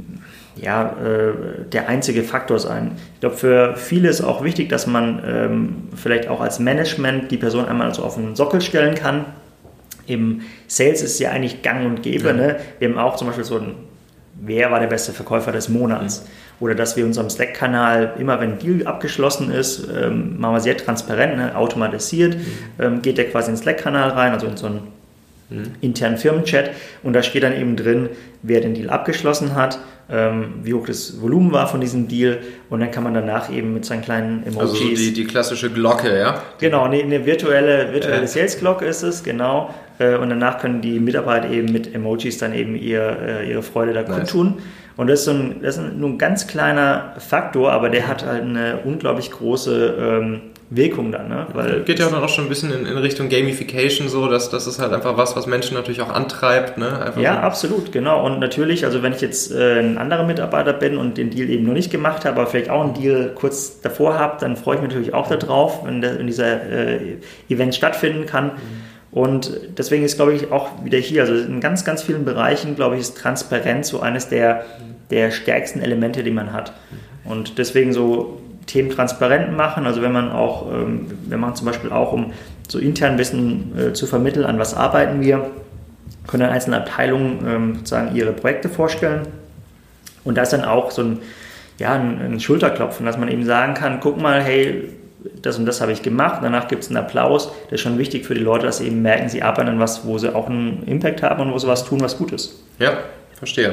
der einzige Faktor sein. Ich glaube, für viele ist auch wichtig, dass man vielleicht auch als Management die Person einmal so auf den Sockel stellen kann. Im Sales ist es ja eigentlich gang und gäbe. Ja. Ne? Wir haben auch zum Beispiel wer war der beste Verkäufer des Monats? Oder dass wir unserem Slack-Kanal, immer wenn ein Deal abgeschlossen ist, machen wir sehr transparent, ne, automatisiert, geht der quasi in den Slack-Kanal rein, also in so einen internen Firmenchat, und da steht dann eben drin, wer den Deal abgeschlossen hat, wie hoch das Volumen war von diesem Deal, und dann kann man danach eben mit seinen kleinen Emojis... Also so die klassische Glocke, ja? Genau, eine virtuelle Sales-Glocke ist es, genau. Und danach können die Mitarbeiter eben mit Emojis dann eben ihre Freude da kundtun. Und das ist nur ein ganz kleiner Faktor, aber der hat halt eine unglaublich große Wirkung dann. Ne? Weil geht ja dann auch schon ein bisschen in Richtung Gamification so, dass das ist halt einfach was Menschen natürlich auch antreibt. Ne? Einfach ja, so. Absolut, genau. Und natürlich, also wenn ich jetzt ein anderer Mitarbeiter bin und den Deal eben noch nicht gemacht habe, aber vielleicht auch einen Deal kurz davor habe, dann freue ich mich natürlich auch darauf, wenn dieser Event stattfinden kann. Und deswegen ist, glaube ich, auch wieder hier, also in ganz, ganz vielen Bereichen, glaube ich, ist Transparenz so eines der stärksten Elemente, die man hat. Und deswegen so Themen transparent machen, also wenn man zum Beispiel auch, um so intern Wissen zu vermitteln, an was arbeiten wir, können dann einzelne Abteilungen sozusagen ihre Projekte vorstellen. Und da ist dann auch so ein Schulterklopfen, dass man eben sagen kann, guck mal, hey, das und das habe ich gemacht, danach gibt es einen Applaus. Das ist schon wichtig für die Leute, dass sie eben merken, sie arbeiten an was, wo sie auch einen Impact haben und wo sie was tun, was gut ist. Ja, verstehe.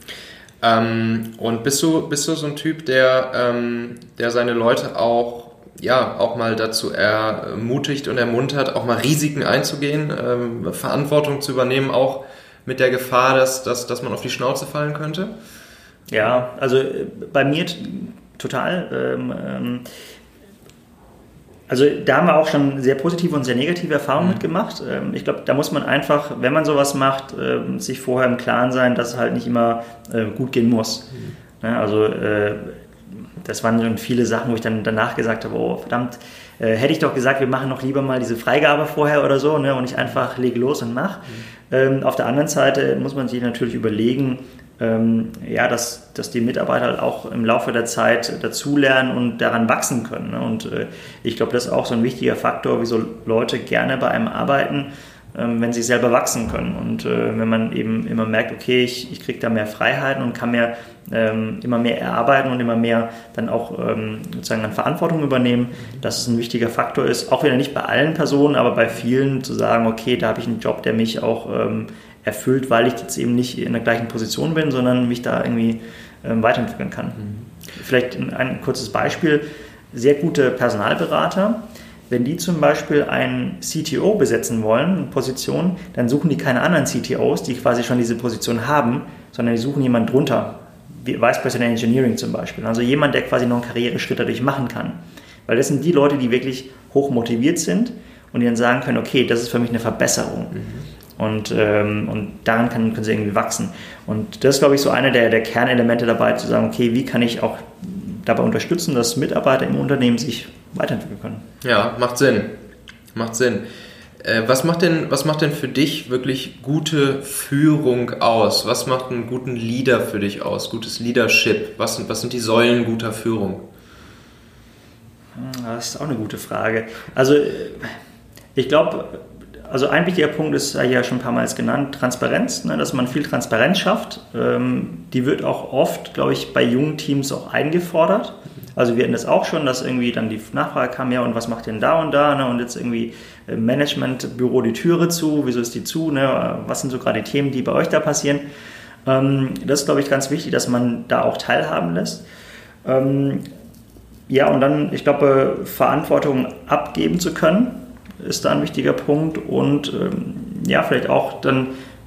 Und bist du so ein Typ, der seine Leute auch mal dazu ermutigt und ermuntert, auch mal Risiken einzugehen, Verantwortung zu übernehmen, auch mit der Gefahr, dass man auf die Schnauze fallen könnte? Ja, also bei mir total. Also da haben wir auch schon sehr positive und sehr negative Erfahrungen mitgemacht. Ich glaube, da muss man einfach, wenn man sowas macht, sich vorher im Klaren sein, dass es halt nicht immer gut gehen muss. Also das waren schon viele Sachen, wo ich dann danach gesagt habe, oh verdammt, hätte ich doch gesagt, wir machen noch lieber mal diese Freigabe vorher oder so, ne, und ich einfach lege los und mache. Auf der anderen Seite muss man sich natürlich überlegen, dass die Mitarbeiter halt auch im Laufe der Zeit dazulernen und daran wachsen können. Ne? Und ich glaube, das ist auch so ein wichtiger Faktor, wieso Leute gerne bei einem arbeiten, wenn sie selber wachsen können. Und wenn man eben immer merkt, okay, ich kriege da mehr Freiheiten und kann immer mehr erarbeiten und immer mehr dann auch sozusagen an Verantwortung übernehmen, dass es ein wichtiger Faktor ist. Auch wieder nicht bei allen Personen, aber bei vielen zu sagen, okay, da habe ich einen Job, der mich auch erfüllt, weil ich jetzt eben nicht in der gleichen Position bin, sondern mich da irgendwie weiterentwickeln kann. Vielleicht ein kurzes Beispiel. Sehr gute Personalberater, wenn die zum Beispiel einen CTO besetzen wollen, eine Position, dann suchen die keine anderen CTOs, die quasi schon diese Position haben, sondern die suchen jemanden drunter, wie Vice President Engineering zum Beispiel. Also jemand, der quasi noch einen Karriereschritt dadurch machen kann. Weil das sind die Leute, die wirklich hoch motiviert sind und die dann sagen können, okay, das ist für mich eine Verbesserung. Und daran können sie irgendwie wachsen. Und das ist, glaube ich, so einer der Kernelemente dabei, zu sagen, okay, wie kann ich auch dabei unterstützen, dass Mitarbeiter im Unternehmen sich weiterentwickeln können. Ja, macht Sinn. Was macht denn für dich wirklich gute Führung aus? Was macht einen guten Leader für dich aus? Gutes Leadership? Was sind die Säulen guter Führung? Das ist auch eine gute Frage. Also ich glaube, also ein wichtiger Punkt ist ja schon ein paar Mal genannt, Transparenz, ne, dass man viel Transparenz schafft. Die wird auch oft, glaube ich, bei jungen Teams auch eingefordert. Also wir hatten das auch schon, dass irgendwie dann die Nachfrage kam, ja, und was macht ihr denn da und da? Ne? Und jetzt irgendwie Managementbüro die Türe zu, wieso ist die zu? Ne? Was sind so gerade die Themen, die bei euch da passieren? Das ist, glaube ich, ganz wichtig, dass man da auch teilhaben lässt. Ja, und dann, ich glaube, Verantwortung abgeben zu können, ist da ein wichtiger Punkt. Und ja, vielleicht auch dann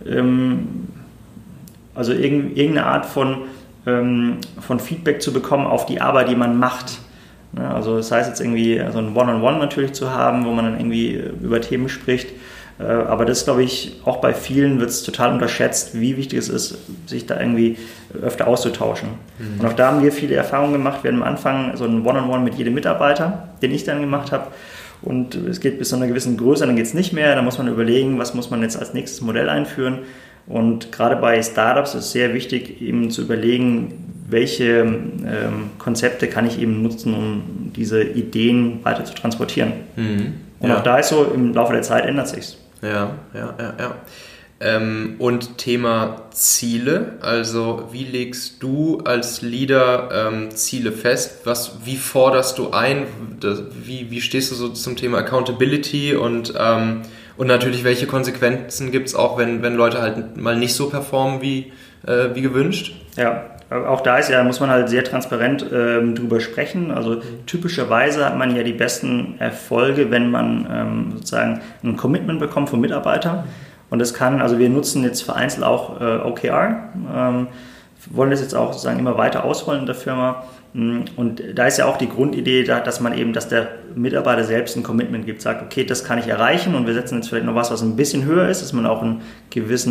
also irgendeine Art von Feedback zu bekommen auf die Arbeit, die man macht. Ja, also das heißt jetzt irgendwie so ein One-on-One natürlich zu haben, wo man dann irgendwie über Themen spricht. Aber das, glaube ich, auch bei vielen wird es total unterschätzt, wie wichtig es ist, sich da irgendwie öfter auszutauschen. Mhm. Und auch da haben wir viele Erfahrungen gemacht. Wir hatten am Anfang so ein One-on-One mit jedem Mitarbeiter, den ich dann gemacht habe. Und es geht bis zu einer gewissen Größe, dann geht es nicht mehr. Da muss man überlegen, was muss man jetzt als nächstes Modell einführen. Und gerade bei Startups ist es sehr wichtig, eben zu überlegen, welche Konzepte kann ich eben nutzen, um diese Ideen weiter zu transportieren. Mhm. Und auch da ist so, im Laufe der Zeit ändert sich's. Ja. Und Thema Ziele, also wie legst du als Leader Ziele fest? Wie forderst du ein? Wie stehst du so zum Thema Accountability und natürlich, welche Konsequenzen gibt es auch, wenn Leute halt mal nicht so performen wie gewünscht? Ja, auch da muss man halt sehr transparent drüber sprechen. Also typischerweise hat man ja die besten Erfolge, wenn man sozusagen ein Commitment bekommt vom Mitarbeiter. Und das kann, also wir nutzen jetzt vereinzelt auch OKR, wollen das jetzt auch sozusagen immer weiter ausrollen in der Firma. Und da ist ja auch die Grundidee, dass der Mitarbeiter selbst ein Commitment gibt, sagt, okay, das kann ich erreichen und wir setzen jetzt vielleicht noch was ein bisschen höher ist, dass man auch eine gewisse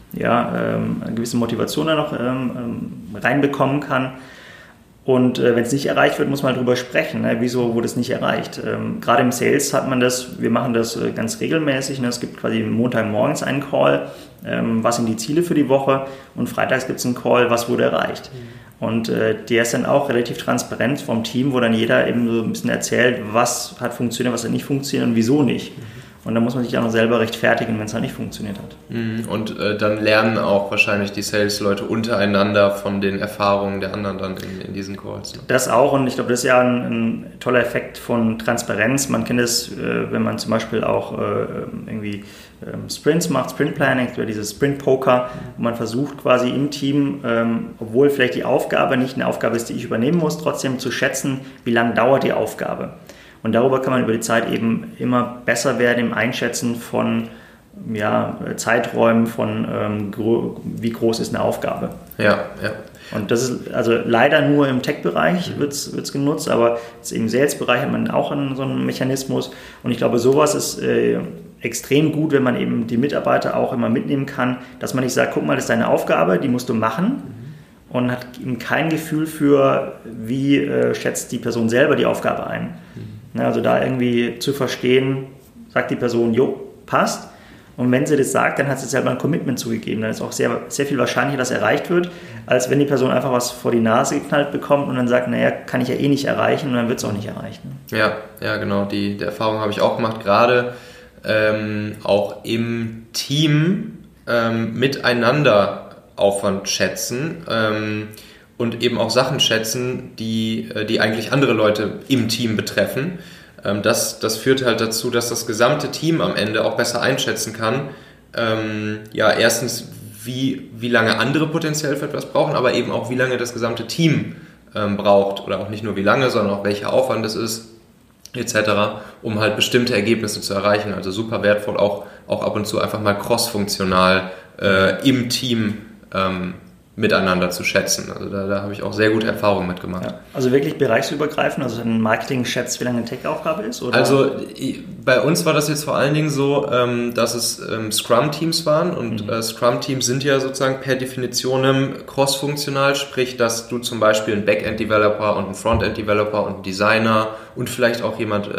Motivation da noch reinbekommen kann. Und wenn es nicht erreicht wird, muss man darüber sprechen, ne? Wieso wurde es nicht erreicht. Gerade im Sales hat man wir machen das ganz regelmäßig. Ne? Es gibt quasi Montagmorgens einen Call, was sind die Ziele für die Woche, und freitags gibt es einen Call, was wurde erreicht. Und der ist dann auch relativ transparent vom Team, wo dann jeder eben so ein bisschen erzählt, was hat funktioniert, was hat nicht funktioniert und wieso nicht. Und dann muss man sich auch noch selber rechtfertigen, wenn es halt nicht funktioniert hat. Und dann lernen auch wahrscheinlich die Sales-Leute untereinander von den Erfahrungen der anderen dann in diesen Calls. Ne? Das auch, und ich glaube, das ist ja ein toller Effekt von Transparenz. Man kennt es, wenn man zum Beispiel auch irgendwie Sprints macht, Sprint Planning, dieses Sprint Poker, wo man versucht quasi im Team, obwohl vielleicht die Aufgabe nicht eine Aufgabe ist, die ich übernehmen muss, trotzdem zu schätzen, wie lange dauert die Aufgabe. Und darüber kann man über die Zeit eben immer besser werden im Einschätzen von Zeiträumen, von wie groß ist eine Aufgabe. Ja. Und das ist also leider nur im Tech-Bereich wird's genutzt, aber im Sales-Bereich hat man auch so einen Mechanismus. Und ich glaube, sowas ist extrem gut, wenn man eben die Mitarbeiter auch immer mitnehmen kann, dass man nicht sagt, guck mal, das ist deine Aufgabe, die musst du machen. Und hat eben kein Gefühl für, wie schätzt die Person selber die Aufgabe ein. Also da irgendwie zu verstehen, sagt die Person, jo, passt. Und wenn sie das sagt, dann hat sie selber ein Commitment zugegeben. Dann ist auch sehr, sehr viel wahrscheinlicher, dass erreicht wird, als wenn die Person einfach was vor die Nase geknallt bekommt und dann sagt, naja, kann ich ja eh nicht erreichen, und dann wird es auch nicht erreichen. Ja, genau. Die Erfahrung habe ich auch gemacht, gerade auch im Team miteinander Aufwand schätzen und eben auch Sachen schätzen, die eigentlich andere Leute im Team betreffen. Das führt halt dazu, dass das gesamte Team am Ende auch besser einschätzen kann, erstens, wie lange andere potenziell für etwas brauchen, aber eben auch, wie lange das gesamte Team braucht, oder auch nicht nur wie lange, sondern auch welcher Aufwand es ist, etc., um halt bestimmte Ergebnisse zu erreichen. Also super wertvoll, auch ab und zu einfach mal cross-funktional im Team miteinander zu schätzen. Also da habe ich auch sehr gute Erfahrungen mitgemacht. Ja, also wirklich bereichsübergreifend, also ein Marketing schätzt, wie lange eine Tech-Aufgabe ist? Oder? Also bei uns war das jetzt vor allen Dingen so, dass es Scrum-Teams waren, und Scrum-Teams sind ja sozusagen per Definition cross-funktional, sprich, dass du zum Beispiel einen Backend-Developer und einen Frontend-Developer und einen Designer und vielleicht auch jemand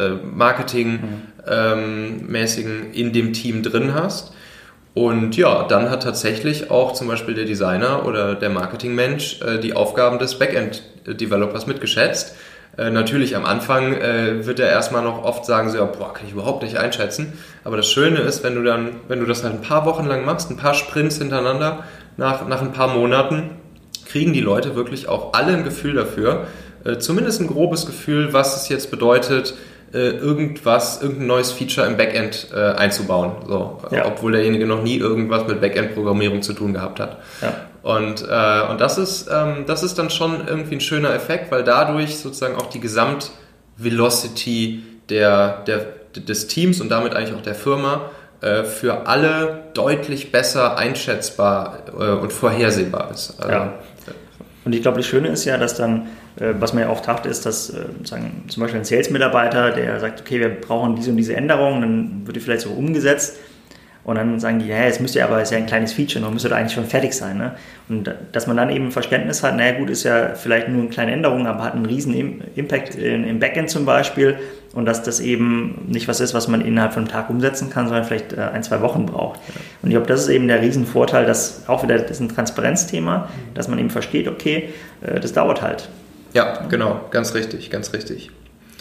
Marketing-mäßigen in dem Team drin hast. Und ja, dann hat tatsächlich auch zum Beispiel der Designer oder der Marketingmensch die Aufgaben des Backend-Developers mitgeschätzt. Natürlich am Anfang wird er erstmal noch oft sagen, so, ja, boah, kann ich überhaupt nicht einschätzen. Aber das Schöne ist, wenn du das halt ein paar Wochen lang machst, ein paar Sprints hintereinander, nach ein paar Monaten, kriegen die Leute wirklich auch alle ein Gefühl dafür, zumindest ein grobes Gefühl, was es jetzt bedeutet, irgendein neues Feature im Backend einzubauen, so, obwohl derjenige noch nie irgendwas mit Backend-Programmierung zu tun gehabt hat. Ja. Und das ist dann schon irgendwie ein schöner Effekt, weil dadurch sozusagen auch die Gesamt-Velocity des Teams und damit eigentlich auch der Firma für alle deutlich besser einschätzbar und vorhersehbar ist. Also, ja. Und ich glaube, das Schöne ist ja, dass dann, was man ja oft hat, ist, dass sagen, zum Beispiel ein Sales-Mitarbeiter, der sagt, okay, wir brauchen diese und diese Änderungen, dann wird die vielleicht so umgesetzt und dann sagen die, ja, es ist ja ein kleines Feature, dann müsste da eigentlich schon fertig sein. Ne? Und dass man dann eben Verständnis hat, naja gut, ist ja vielleicht nur eine kleine Änderung, aber hat einen riesen Impact im Backend zum Beispiel und dass das eben nicht was ist, was man innerhalb von einem Tag umsetzen kann, sondern vielleicht 1-2 Wochen braucht. Ja. Und ich glaube, das ist eben der Riesenvorteil, dass auch wieder, das ist ein Transparenzthema, dass man eben versteht, okay, das dauert halt. Ja, genau, ganz richtig, ganz richtig.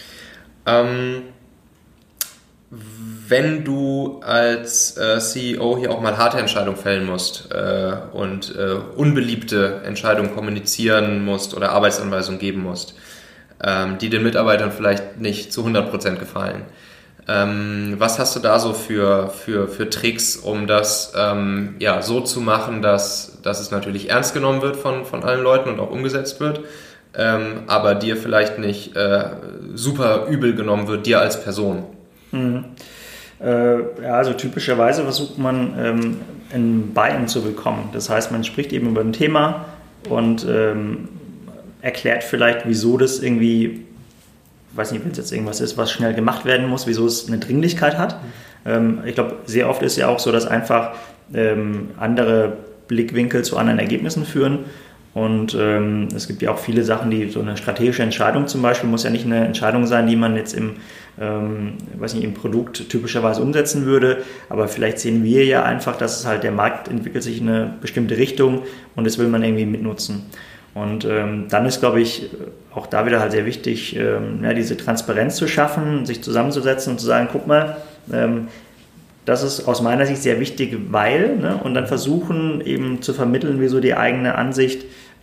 Wenn du als CEO hier auch mal harte Entscheidungen fällen musst und unbeliebte Entscheidungen kommunizieren musst oder Arbeitsanweisungen geben musst, die den Mitarbeitern vielleicht nicht zu 100% gefallen. Was hast du da so für Tricks, um das so zu machen, dass es natürlich ernst genommen wird von allen Leuten und auch umgesetzt wird, aber dir vielleicht nicht super übel genommen wird, dir als Person? Mhm. Also typischerweise versucht man ein Buy-in zu bekommen. Das heißt, man spricht eben über ein Thema und erklärt vielleicht, wieso das irgendwie, ich weiß nicht, wenn es jetzt irgendwas ist, was schnell gemacht werden muss, wieso es eine Dringlichkeit hat. Ich glaube, sehr oft ist ja auch so, dass einfach andere Blickwinkel zu anderen Ergebnissen führen. Und es gibt ja auch viele Sachen, die so eine strategische Entscheidung zum Beispiel muss ja nicht eine Entscheidung sein, die man jetzt im Produkt typischerweise umsetzen würde. Aber vielleicht sehen wir ja einfach, dass es halt der Markt entwickelt sich in eine bestimmte Richtung und das will man irgendwie mitnutzen. Und dann ist, glaube ich, auch da wieder halt sehr wichtig, diese Transparenz zu schaffen, sich zusammenzusetzen und zu sagen, guck mal, das ist aus meiner Sicht sehr wichtig, weil, ne, und dann versuchen eben zu vermitteln, wieso die eigene Ansicht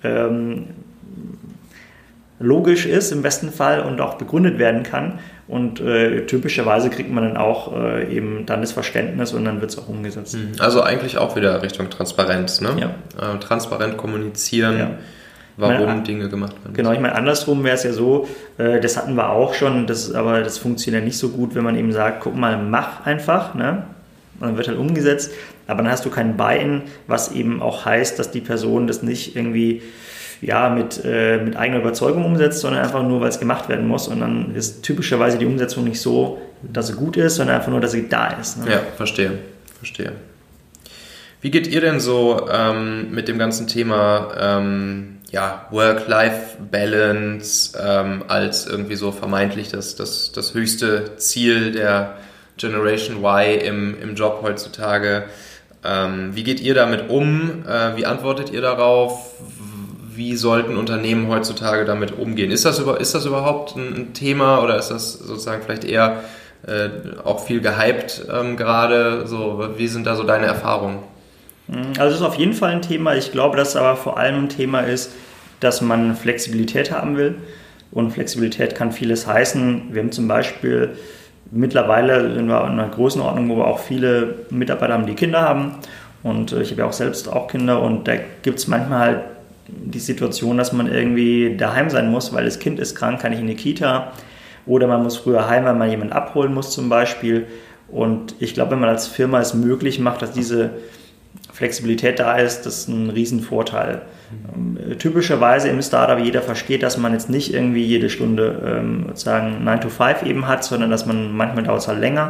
logisch ist im besten Fall und auch begründet werden kann. Und typischerweise kriegt man dann auch eben dann das Verständnis und dann wird es auch umgesetzt. Also eigentlich auch wieder Richtung Transparenz, ne? Ja. Transparent kommunizieren. Ja. Warum Dinge gemacht werden. Genau, ich meine, andersrum wäre es ja so, das hatten wir auch schon, aber das funktioniert nicht so gut, wenn man eben sagt, guck mal, mach einfach, ne? Und dann wird halt umgesetzt, aber dann hast du kein Buy-in, was eben auch heißt, dass die Person das nicht irgendwie mit eigener Überzeugung umsetzt, sondern einfach nur, weil es gemacht werden muss und dann ist typischerweise die Umsetzung nicht so, dass sie gut ist, sondern einfach nur, dass sie da ist. Ne? Ja, verstehe. Wie geht ihr denn so mit dem ganzen Thema Work-Life-Balance als irgendwie so vermeintlich das höchste Ziel der Generation Y im Job heutzutage? Wie geht ihr damit um? Wie antwortet ihr darauf? Wie sollten Unternehmen heutzutage damit umgehen? Ist das überhaupt ein Thema oder ist das sozusagen vielleicht eher auch viel gehypt gerade? So, wie sind da so deine Erfahrungen? Also es ist auf jeden Fall ein Thema. Ich glaube, dass es aber vor allem ein Thema ist, dass man Flexibilität haben will. Und Flexibilität kann vieles heißen. Wir haben zum Beispiel mittlerweile in einer Größenordnung, wo wir auch viele Mitarbeiter haben, die Kinder haben. Und ich habe ja auch selbst auch Kinder. Und da gibt es manchmal halt die Situation, dass man irgendwie daheim sein muss, weil das Kind ist krank, kann nicht in die Kita. Oder man muss früher heim, weil man jemanden abholen muss zum Beispiel. Und ich glaube, wenn man als Firma es möglich macht, dass diese Flexibilität da ist, das ist ein Riesenvorteil. Typischerweise im Startup jeder versteht, dass man jetzt nicht irgendwie jede Stunde sozusagen 9 to 5 eben hat, sondern dass man manchmal dauert es halt länger.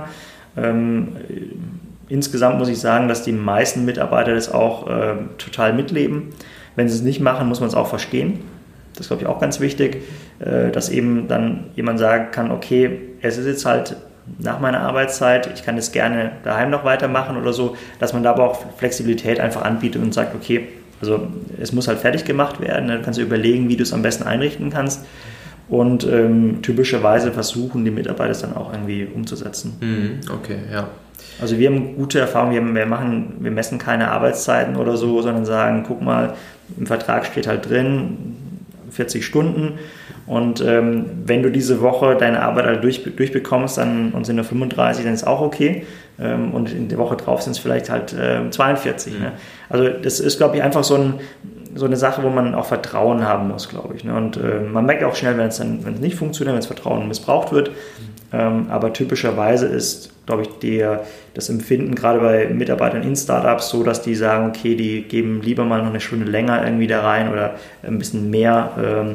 Insgesamt muss ich sagen, dass die meisten Mitarbeiter das auch total mitleben. Wenn sie es nicht machen, muss man es auch verstehen. Das ist, glaube ich, auch ganz wichtig, dass eben dann jemand sagen kann, okay, es ist jetzt halt nach meiner Arbeitszeit, ich kann es gerne daheim noch weitermachen oder so, dass man da aber auch Flexibilität einfach anbietet und sagt, okay, also es muss halt fertig gemacht werden, dann kannst du überlegen, wie du es am besten einrichten kannst und typischerweise versuchen die Mitarbeiter es dann auch irgendwie umzusetzen. Okay, ja. Also wir haben gute Erfahrungen, wir messen keine Arbeitszeiten oder so, sondern sagen, guck mal, im Vertrag steht halt drin, 40 Stunden und wenn du diese Woche deine Arbeit halt durchbekommst und sind nur 35, dann ist auch okay und in der Woche drauf sind es vielleicht halt 42. Ne? Also das ist, glaube ich, einfach so eine Sache, wo man auch Vertrauen haben muss, glaube ich. Ne? Und man merkt auch schnell, wenn es nicht funktioniert, wenn das Vertrauen missbraucht wird. Aber typischerweise ist, glaube ich, das Empfinden gerade bei Mitarbeitern in Startups so, dass die sagen, okay, die geben lieber mal noch eine Stunde länger irgendwie da rein oder ein bisschen mehr,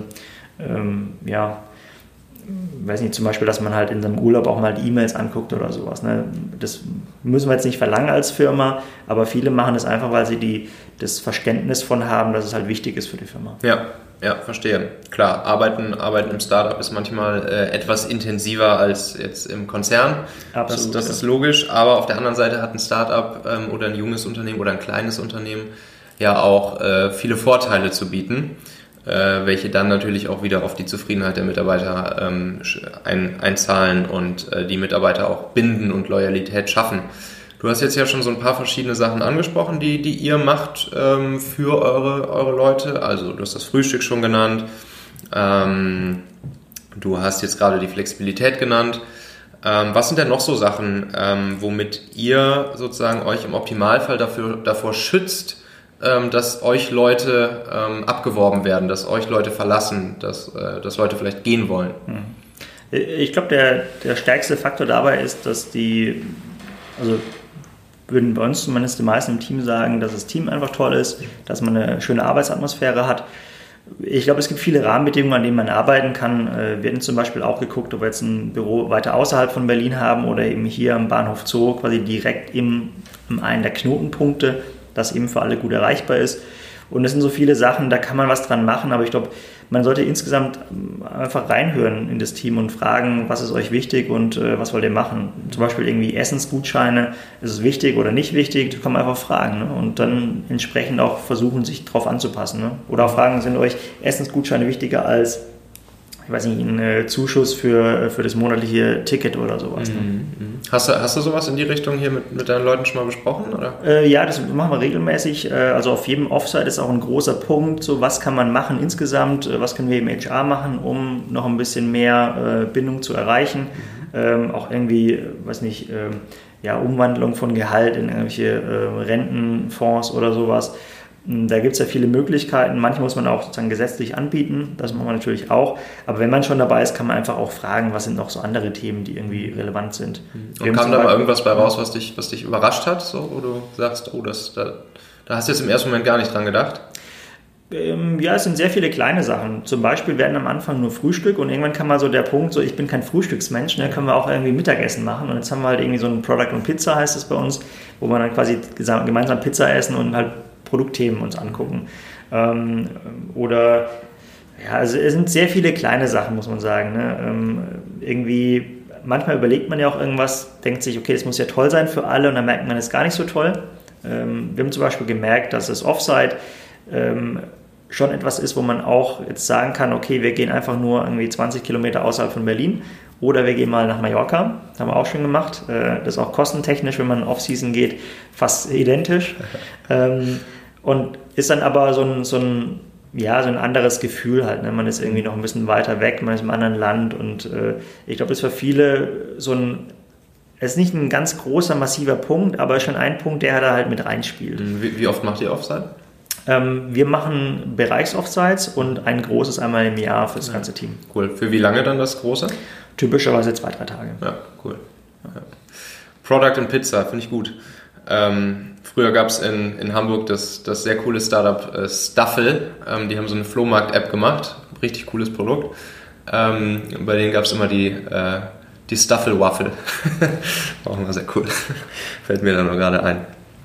weiß nicht, zum Beispiel, dass man halt in seinem Urlaub auch mal die E-Mails anguckt oder sowas. Ne? Das müssen wir jetzt nicht verlangen als Firma, aber viele machen das einfach, weil sie das Verständnis von haben, dass es halt wichtig ist für die Firma. Ja, verstehe. Klar, Arbeiten im Startup ist manchmal etwas intensiver als jetzt im Konzern. Absolut. Das ist logisch, aber auf der anderen Seite hat ein Startup oder ein junges Unternehmen oder ein kleines Unternehmen ja auch viele Vorteile zu bieten, welche dann natürlich auch wieder auf die Zufriedenheit der Mitarbeiter einzahlen und die Mitarbeiter auch binden und Loyalität schaffen. Du hast jetzt ja schon so ein paar verschiedene Sachen angesprochen, die ihr macht für eure Leute. Also du hast das Frühstück schon genannt. Du hast jetzt gerade die Flexibilität genannt. Was sind denn noch so Sachen, womit ihr sozusagen euch im Optimalfall davor schützt, dass euch Leute abgeworben werden, dass euch Leute verlassen, dass Leute vielleicht gehen wollen? Ich glaube, der stärkste Faktor dabei ist, dass würden bei uns zumindest die meisten im Team sagen, dass das Team einfach toll ist, dass man eine schöne Arbeitsatmosphäre hat. Ich glaube, es gibt viele Rahmenbedingungen, an denen man arbeiten kann. Wir hatten zum Beispiel auch geguckt, ob wir jetzt ein Büro weiter außerhalb von Berlin haben oder eben hier am Bahnhof Zoo, quasi direkt in einem der Knotenpunkte, das eben für alle gut erreichbar ist. Und das sind so viele Sachen, da kann man was dran machen, aber ich glaube, man sollte insgesamt einfach reinhören in das Team und fragen, was ist euch wichtig und was wollt ihr machen. Zum Beispiel irgendwie Essensgutscheine, ist es wichtig oder nicht wichtig, das kann man einfach fragen, ne? Und dann entsprechend auch versuchen, sich darauf anzupassen. Ne? Oder auch fragen, sind euch Essensgutscheine wichtiger als, ich weiß nicht, ein Zuschuss für das monatliche Ticket oder sowas. Ne? Hast du sowas in die Richtung hier mit deinen Leuten schon mal besprochen? Oder? Ja, das machen wir regelmäßig. Also auf jedem Offsite ist auch ein großer Punkt, so was kann man machen insgesamt, was können wir im HR machen, um noch ein bisschen mehr Bindung zu erreichen. Auch irgendwie, weiß nicht, Umwandlung von Gehalt in irgendwelche Rentenfonds oder sowas. Da gibt es ja viele Möglichkeiten. Manche muss man auch sozusagen gesetzlich anbieten, das machen wir natürlich auch. Aber wenn man schon dabei ist, kann man einfach auch fragen, was sind noch so andere Themen, die irgendwie relevant sind. Und kam da mal irgendwas bei raus, was dich überrascht hat, so, wo du sagst, oh, da hast du jetzt im ersten Moment gar nicht dran gedacht? Ja, es sind sehr viele kleine Sachen. Zum Beispiel werden am Anfang nur Frühstück und irgendwann kann man so der Punkt, so ich bin kein Frühstücksmensch, ne, können wir auch irgendwie Mittagessen machen. Und jetzt haben wir halt irgendwie so ein Product und Pizza, heißt es bei uns, wo wir dann quasi gemeinsam Pizza essen und halt Produktthemen uns angucken. Also es sind sehr viele kleine Sachen, muss man sagen. Ne? Irgendwie, manchmal überlegt man ja auch irgendwas, denkt sich, okay, das muss ja toll sein für alle und dann merkt man, es ist gar nicht so toll. Wir haben zum Beispiel gemerkt, dass das Offsite schon etwas ist, wo man auch jetzt sagen kann, okay, wir gehen einfach nur irgendwie 20 Kilometer außerhalb von Berlin oder wir gehen mal nach Mallorca, haben wir auch schon gemacht. Das ist auch kostentechnisch, wenn man Off-Season geht, fast identisch. Und ist dann aber so ein anderes Gefühl halt. Ne? Man ist irgendwie noch ein bisschen weiter weg, man ist im anderen Land und ich glaube, das ist für viele es ist nicht ein ganz großer, massiver Punkt, aber schon ein Punkt, der da halt mit reinspielt. Wie oft macht ihr Offsite? Wir machen Bereichs-Offsites und ein großes einmal im Jahr für das ganze Team. Cool. Für wie lange dann das große? Typischerweise 2-3 Tage. Ja, cool. Ja. Product and Pizza, finde ich gut. Früher gab es in Hamburg das sehr coole Startup Stuffle. Die haben so eine Flohmarkt-App gemacht. Richtig cooles Produkt. Bei denen gab es immer die Stuffle-Waffel. Auch immer sehr cool. Fällt mir da nur gerade ein.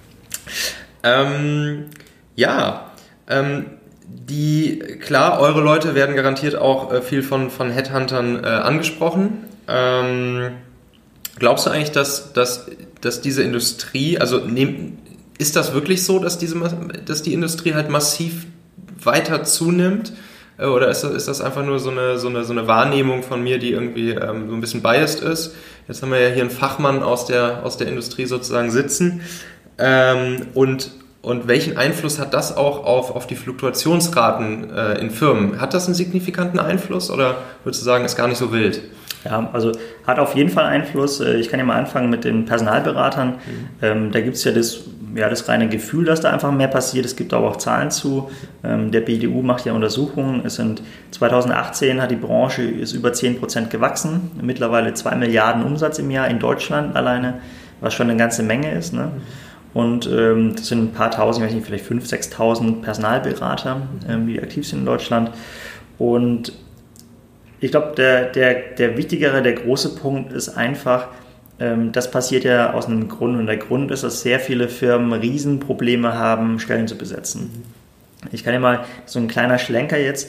Klar, eure Leute werden garantiert auch viel von Headhuntern angesprochen. Glaubst du eigentlich, dass diese Industrie, ist das wirklich so, dass die Industrie halt massiv weiter zunimmt? Oder ist das einfach nur so eine Wahrnehmung von mir, die irgendwie so ein bisschen biased ist? Jetzt haben wir ja hier einen Fachmann aus der Industrie sozusagen sitzen. Und welchen Einfluss hat das auch auf die Fluktuationsraten in Firmen? Hat das einen signifikanten Einfluss oder würdest du sagen, ist gar nicht so wild? Ja, also hat auf jeden Fall Einfluss. Ich kann ja mal anfangen mit den Personalberatern. Da gibt es ja das reine Gefühl, dass da einfach mehr passiert. Es gibt aber auch Zahlen zu. Der BDU macht ja Untersuchungen. 2018 hat die Branche ist über 10% gewachsen. Mittlerweile 2 Milliarden Umsatz im Jahr in Deutschland alleine, was schon eine ganze Menge ist. Ne? Und das sind ein paar tausend, ich weiß nicht, vielleicht 5.000, 6.000 Personalberater, die aktiv sind in Deutschland. Und ich glaube, der wichtigere, der große Punkt ist einfach, das passiert ja aus einem Grund. Und der Grund ist, dass sehr viele Firmen Riesenprobleme haben, Stellen zu besetzen. Ich kann ja mal so ein kleiner Schlenker jetzt,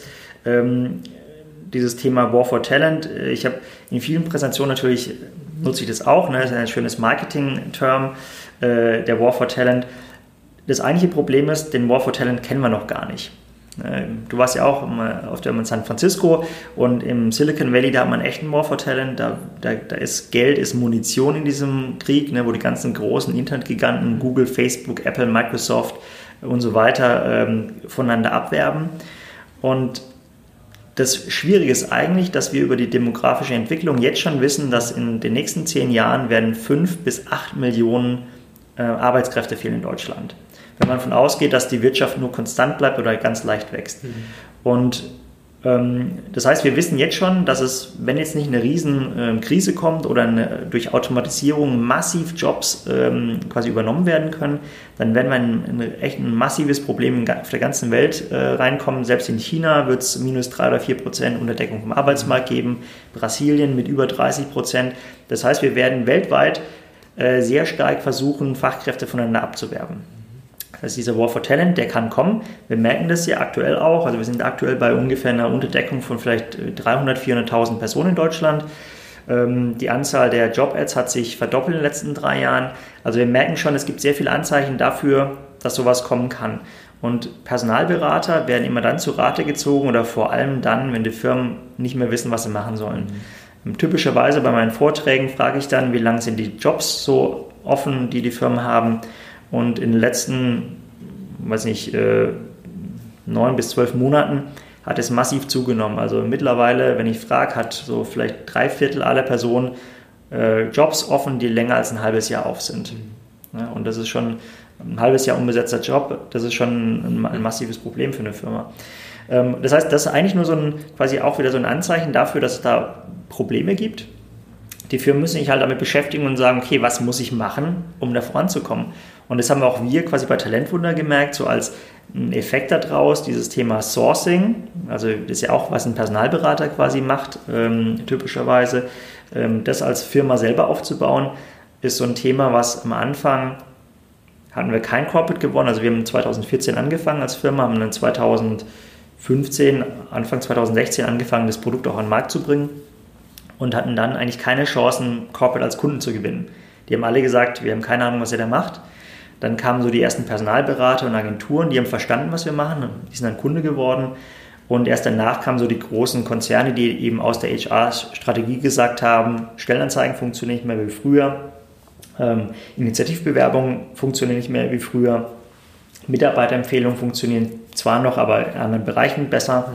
dieses Thema War for Talent. Ich habe in vielen Präsentationen natürlich, nutze ich das auch, ne? Das ist ein schönes Marketing-Term, der War for Talent. Das eigentliche Problem ist, den War for Talent kennen wir noch gar nicht. Du warst ja auch auf in San Francisco und im Silicon Valley, da hat man echt einen War for Talent, da ist Geld, ist Munition in diesem Krieg, ne, wo die ganzen großen Internetgiganten, Google, Facebook, Apple, Microsoft und so weiter voneinander abwerben. Und das Schwierige ist eigentlich, dass wir über die demografische Entwicklung jetzt schon wissen, dass in den nächsten 10 Jahren werden 5 bis 8 Millionen Arbeitskräfte fehlen in Deutschland. Wenn man davon ausgeht, dass die Wirtschaft nur konstant bleibt oder ganz leicht wächst. Und das heißt, wir wissen jetzt schon, dass es, wenn jetzt nicht eine riesen Krise kommt oder durch Automatisierung massiv Jobs quasi übernommen werden können, dann werden wir echt ein massives Problem auf der ganzen Welt reinkommen. Selbst in China wird es minus 3 oder 4% Unterdeckung vom Arbeitsmarkt geben, Brasilien mit über 30%. Das heißt, wir werden weltweit sehr stark versuchen, Fachkräfte voneinander abzuwerben. Das ist dieser War for Talent, der kann kommen. Wir merken das ja aktuell auch. Also wir sind aktuell bei ungefähr einer Unterdeckung von vielleicht 300.000, 400.000 Personen in Deutschland. Die Anzahl der Job-Ads hat sich verdoppelt in den letzten 3 Jahren. Also wir merken schon, es gibt sehr viele Anzeichen dafür, dass sowas kommen kann. Und Personalberater werden immer dann zu Rate gezogen oder vor allem dann, wenn die Firmen nicht mehr wissen, was sie machen sollen. Typischerweise bei meinen Vorträgen frage ich dann, wie lange sind die Jobs so offen, die Firmen haben. Und in den letzten, 9 bis 12 Monaten hat es massiv zugenommen. Also mittlerweile, wenn ich frage, hat so vielleicht 3/4 aller Personen Jobs offen, die länger als ein halbes Jahr auf sind. Ja, und das ist schon ein halbes Jahr unbesetzter Job, das ist schon ein massives Problem für eine Firma. Das heißt, das ist eigentlich nur quasi auch wieder so ein Anzeichen dafür, dass es da Probleme gibt. Die Firmen müssen sich halt damit beschäftigen und sagen, okay, was muss ich machen, um da voranzukommen? Und das haben auch wir quasi bei Talentwunder gemerkt, so als ein Effekt daraus, dieses Thema Sourcing, also das ist ja auch, was ein Personalberater quasi macht, typischerweise, das als Firma selber aufzubauen, ist so ein Thema, was am Anfang hatten wir kein Corporate gewonnen, also wir haben 2014 angefangen als Firma, haben dann 2015, Anfang 2016 angefangen, das Produkt auch an den Markt zu bringen. Und hatten dann eigentlich keine Chancen, Corporate als Kunden zu gewinnen. Die haben alle gesagt, wir haben keine Ahnung, was ihr da macht. Dann kamen so die ersten Personalberater und Agenturen, die haben verstanden, was wir machen, die sind dann Kunde geworden. Und erst danach kamen so die großen Konzerne, die eben aus der HR-Strategie gesagt haben, Stellenanzeigen funktionieren nicht mehr wie früher, Initiativbewerbungen funktionieren nicht mehr wie früher, Mitarbeiterempfehlungen funktionieren zwar noch, aber in anderen Bereichen besser.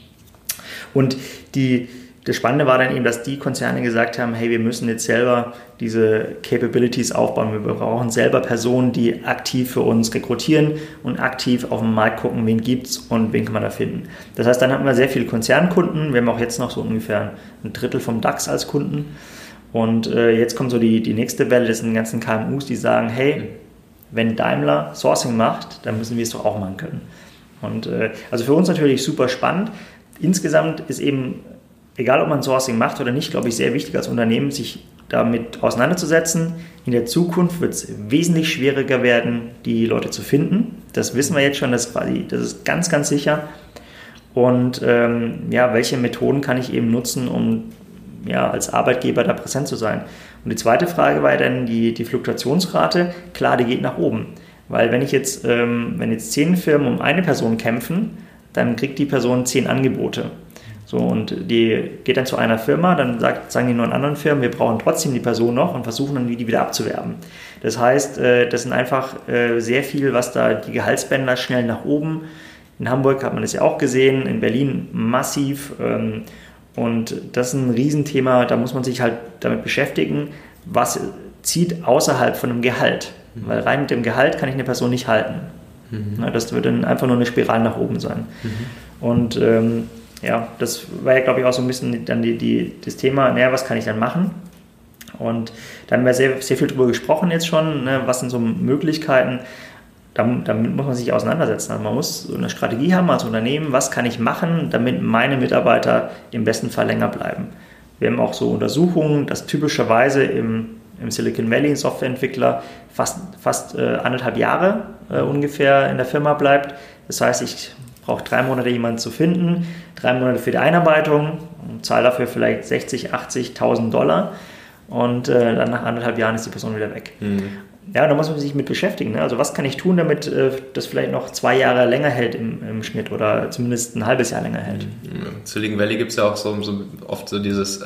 Und das Spannende war dann eben, dass die Konzerne gesagt haben, hey, wir müssen jetzt selber diese Capabilities aufbauen. Wir brauchen selber Personen, die aktiv für uns rekrutieren und aktiv auf dem Markt gucken, wen gibt's und wen kann man da finden. Das heißt, dann hatten wir sehr viele Konzernkunden. Wir haben auch jetzt noch so ungefähr 1/3 vom DAX als Kunden. Und jetzt kommt so die nächste Welle, das sind die ganzen KMUs, die sagen, hey, wenn Daimler Sourcing macht, dann müssen wir es doch auch machen können. Und also für uns natürlich super spannend. Insgesamt ist eben, egal ob man Sourcing macht oder nicht, glaube ich, sehr wichtig als Unternehmen, sich damit auseinanderzusetzen. In der Zukunft wird es wesentlich schwieriger werden, die Leute zu finden. Das wissen wir jetzt schon, das ist ganz, ganz sicher. Und welche Methoden kann ich eben nutzen, um als Arbeitgeber da präsent zu sein? Und die zweite Frage war dann die Fluktuationsrate. Klar, die geht nach oben. Weil wenn jetzt 10 Firmen um eine Person kämpfen, dann kriegt die Person 10 Angebote. So, und die geht dann zu einer Firma, dann sagen die 9 anderen Firmen, wir brauchen trotzdem die Person noch und versuchen dann, die wieder abzuwerben. Das heißt, das sind einfach sehr viel, was da die Gehaltsbänder schnell nach oben. In Hamburg hat man das ja auch gesehen, in Berlin massiv. Und das ist ein Riesenthema, da muss man sich halt damit beschäftigen, was zieht außerhalb von einem Gehalt. Weil rein mit dem Gehalt kann ich eine Person nicht halten. Das wird dann einfach nur eine Spirale nach oben sein. Und das war ja, glaube ich, auch so ein bisschen dann das Thema, was kann ich dann machen? Und da haben wir sehr, sehr viel drüber gesprochen jetzt schon, was sind so Möglichkeiten, damit muss man sich auseinandersetzen. Also man muss so eine Strategie haben als Unternehmen, was kann ich machen, damit meine Mitarbeiter im besten Fall länger bleiben. Wir haben auch so Untersuchungen, dass typischerweise im Silicon Valley ein Softwareentwickler fast 1,5 Jahre ungefähr in der Firma bleibt. Das heißt, ich brauche 3 Monate jemanden zu finden, 3 Monate für die Einarbeitung und zahle dafür vielleicht 60.000, 80.000 $. Und dann nach 1,5 Jahren ist die Person wieder weg. Ja, da muss man sich mit beschäftigen. Also was kann ich tun, damit das vielleicht noch 2 Jahre länger hält im Schnitt oder zumindest ein halbes Jahr länger hält. Im Silicon Valley gibt es ja auch so oft so dieses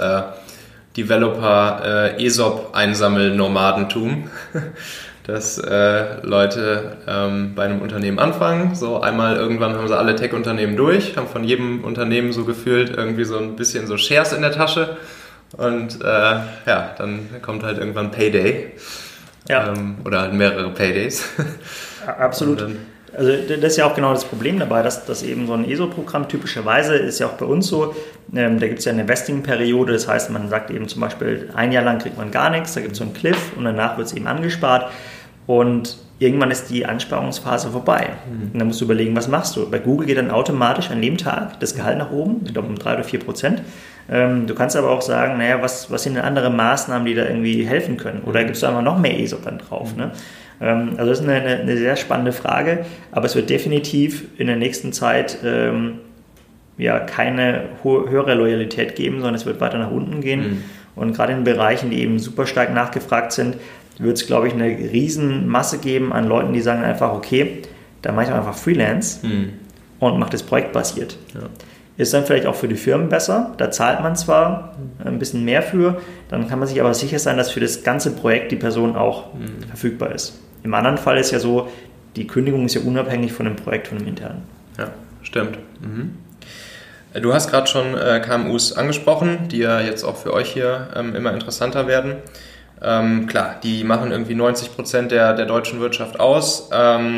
Developer-ESOP-Einsammel-Nomadentum, dass Leute bei einem Unternehmen anfangen, so einmal irgendwann haben sie alle Tech-Unternehmen durch, haben von jedem Unternehmen so gefühlt irgendwie so ein bisschen so Shares in der Tasche und dann kommt halt irgendwann Payday oder halt mehrere Paydays. Absolut. Also das ist ja auch genau das Problem dabei, dass eben so ein ESO-Programm typischerweise ist ja auch bei uns so, da gibt es ja eine Vesting-Periode, das heißt, man sagt eben zum Beispiel, 1 Jahr lang kriegt man gar nichts, da gibt es so einen Cliff und danach wird es eben angespart und irgendwann ist die Ansparungsphase vorbei. Und dann musst du überlegen, was machst du? Bei Google geht dann automatisch an dem Tag das Gehalt nach oben, ich glaube um 3 oder 4%. Du kannst aber auch sagen, was sind denn andere Maßnahmen, die da irgendwie helfen können? Oder gibst du einfach noch mehr ESOP dann drauf? Ne? Also das ist eine sehr spannende Frage, aber es wird definitiv in der nächsten Zeit keine höhere Loyalität geben, sondern es wird weiter nach unten gehen. Und gerade in Bereichen, die eben super stark nachgefragt sind, wird es, glaube ich, eine riesen Masse geben an Leuten, die sagen einfach, okay, dann mache ich einfach Freelance und mache das projektbasiert. Ja. Ist dann vielleicht auch für die Firmen besser, da zahlt man zwar ein bisschen mehr für, dann kann man sich aber sicher sein, dass für das ganze Projekt die Person auch verfügbar ist. Im anderen Fall ist ja so, die Kündigung ist ja unabhängig von dem Projekt, von dem internen. Ja, stimmt. Du hast gerade schon KMUs angesprochen, die ja jetzt auch für euch hier immer interessanter werden. Klar, die machen irgendwie 90% der deutschen Wirtschaft aus.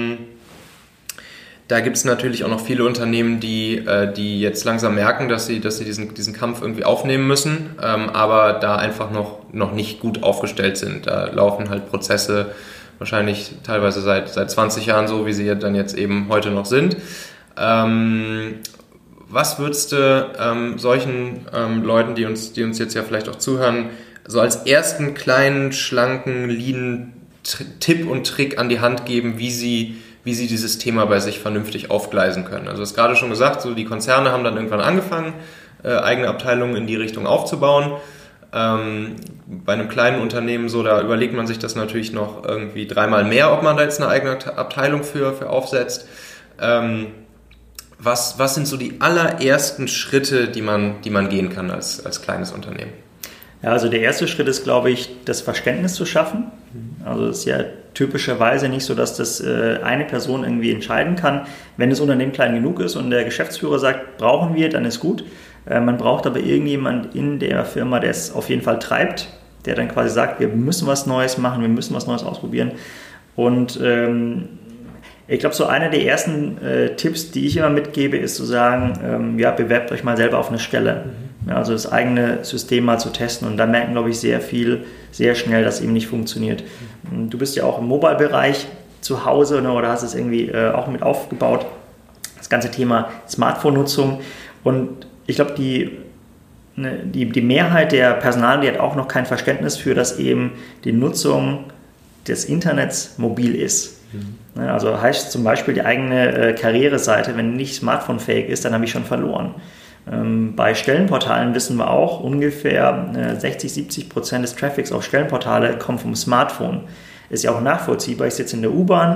Da gibt es natürlich auch noch viele Unternehmen, die jetzt langsam merken, dass sie diesen Kampf irgendwie aufnehmen müssen, aber da einfach noch nicht gut aufgestellt sind. Da laufen halt Prozesse wahrscheinlich teilweise seit 20 Jahren so, wie sie dann jetzt eben heute noch sind. Was würdest du solchen Leuten, die uns jetzt ja vielleicht auch zuhören, so als ersten kleinen, schlanken, lean Tipp und Trick an die Hand geben, wie sie dieses Thema bei sich vernünftig aufgleisen können? Also du hast gerade schon gesagt, so die Konzerne haben dann irgendwann angefangen, eigene Abteilungen in die Richtung aufzubauen. Bei einem kleinen Unternehmen so, da überlegt man sich das natürlich noch irgendwie 3-mal mehr, ob man da jetzt eine eigene Abteilung für aufsetzt. Was sind so die allerersten Schritte, die man gehen kann als kleines Unternehmen? Ja, also der erste Schritt ist, glaube ich, das Verständnis zu schaffen. Also es ist ja typischerweise nicht so, dass das eine Person irgendwie entscheiden kann. Wenn das Unternehmen klein genug ist und der Geschäftsführer sagt, brauchen wir, dann ist gut. Man braucht aber irgendjemand in der Firma, der es auf jeden Fall treibt, der dann quasi sagt, wir müssen was Neues machen, wir müssen was Neues ausprobieren. Und ich glaube, so einer der ersten Tipps, die ich immer mitgebe, ist zu sagen, bewerbt euch mal selber auf eine Stelle. Ja, also das eigene System mal zu testen. Und da merken, glaube ich, sehr schnell, dass es eben nicht funktioniert. Du bist ja auch im Mobile-Bereich zu Hause, oder hast es irgendwie auch mit aufgebaut. Das ganze Thema Smartphone-Nutzung. Und ich glaube, die Mehrheit der Personal, die hat auch noch kein Verständnis für, dass eben die Nutzung des Internets mobil ist. Ja, also heißt zum Beispiel die eigene Karriereseite, wenn nicht smartphone-fähig ist, dann habe ich schon verloren. Bei Stellenportalen wissen wir auch, ungefähr 60-70% des Traffics auf Stellenportale kommen vom Smartphone. Ist ja auch nachvollziehbar. Ich sitze in der U-Bahn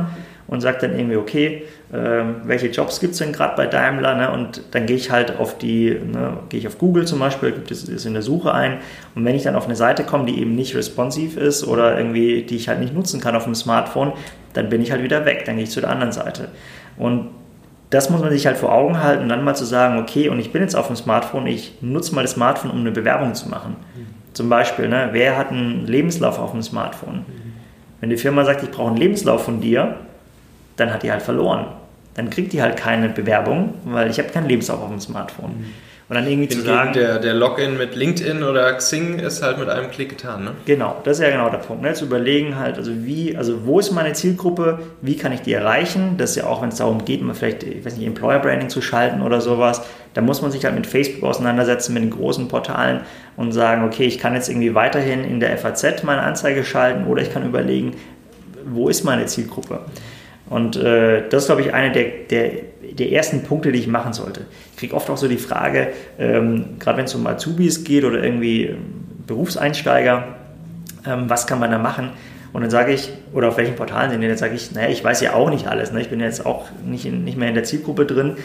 und sage dann irgendwie, okay, welche Jobs gibt es denn gerade bei Daimler, ne? Und dann gehe ich halt gehe ich auf Google zum Beispiel, gibt es in der Suche ein, und wenn ich dann auf eine Seite komme, die eben nicht responsive ist oder irgendwie, die ich halt nicht nutzen kann auf dem Smartphone, dann bin ich halt wieder weg, dann gehe ich zu der anderen Seite. Und das muss man sich halt vor Augen halten und dann mal zu sagen, okay, und ich bin jetzt auf dem Smartphone, ich nutze mal das Smartphone, um eine Bewerbung zu machen. Zum Beispiel, ne, wer hat einen Lebenslauf auf dem Smartphone? Wenn die Firma sagt, ich brauche einen Lebenslauf von dir, dann hat die halt verloren. Dann kriegt die halt keine Bewerbung, weil ich habe keinen Lebenslauf auf dem Smartphone. Und dann irgendwie zu sagen... Der Login mit LinkedIn oder Xing ist halt mit einem Klick getan, ne? Genau, das ist ja genau der Punkt. Ne? Zu überlegen halt, wo ist meine Zielgruppe, wie kann ich die erreichen? Das ist ja auch, wenn es darum geht, mal vielleicht, ich weiß nicht, Employer Branding zu schalten oder sowas, da muss man sich halt mit Facebook auseinandersetzen, mit den großen Portalen und sagen, okay, ich kann jetzt irgendwie weiterhin in der FAZ meine Anzeige schalten oder ich kann überlegen, wo ist meine Zielgruppe? Und das ist, glaube ich, einer der ersten Punkte, die ich machen sollte. Ich kriege oft auch so die Frage, gerade wenn es um Azubis geht oder irgendwie Berufseinsteiger, was kann man da machen? Und dann sage ich, oder auf welchen Portalen sind die? Dann sage ich, naja, ich weiß ja auch nicht alles. Ne? Ich bin jetzt auch nicht mehr in der Zielgruppe drin.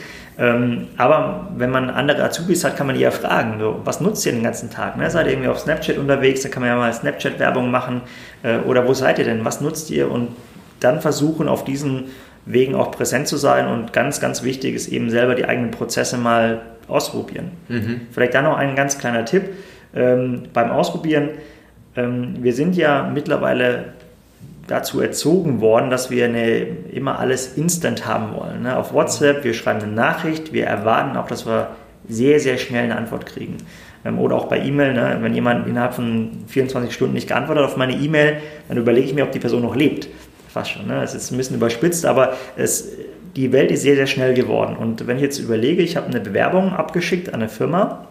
Aber wenn man andere Azubis hat, kann man die ja fragen, so, was nutzt ihr den ganzen Tag? Ne? Seid ihr irgendwie auf Snapchat unterwegs? Da kann man ja mal Snapchat-Werbung machen. Oder wo seid ihr denn? Was nutzt ihr? Und dann versuchen, auf diesen Wegen auch präsent zu sein, und ganz, ganz wichtig ist eben selber die eigenen Prozesse mal ausprobieren. Vielleicht da noch ein ganz kleiner Tipp beim Ausprobieren. Wir sind ja mittlerweile dazu erzogen worden, dass wir immer alles instant haben wollen. Ne? Auf WhatsApp, wir schreiben eine Nachricht, wir erwarten auch, dass wir sehr, sehr schnell eine Antwort kriegen. Oder auch bei E-Mail, ne? Wenn jemand innerhalb von 24 Stunden nicht geantwortet hat auf meine E-Mail, dann überlege ich mir, ob die Person noch lebt. Fast schon, ne? Das ist ein bisschen überspitzt, aber die Welt ist sehr, sehr schnell geworden. Und wenn ich jetzt überlege, ich habe eine Bewerbung abgeschickt an eine Firma,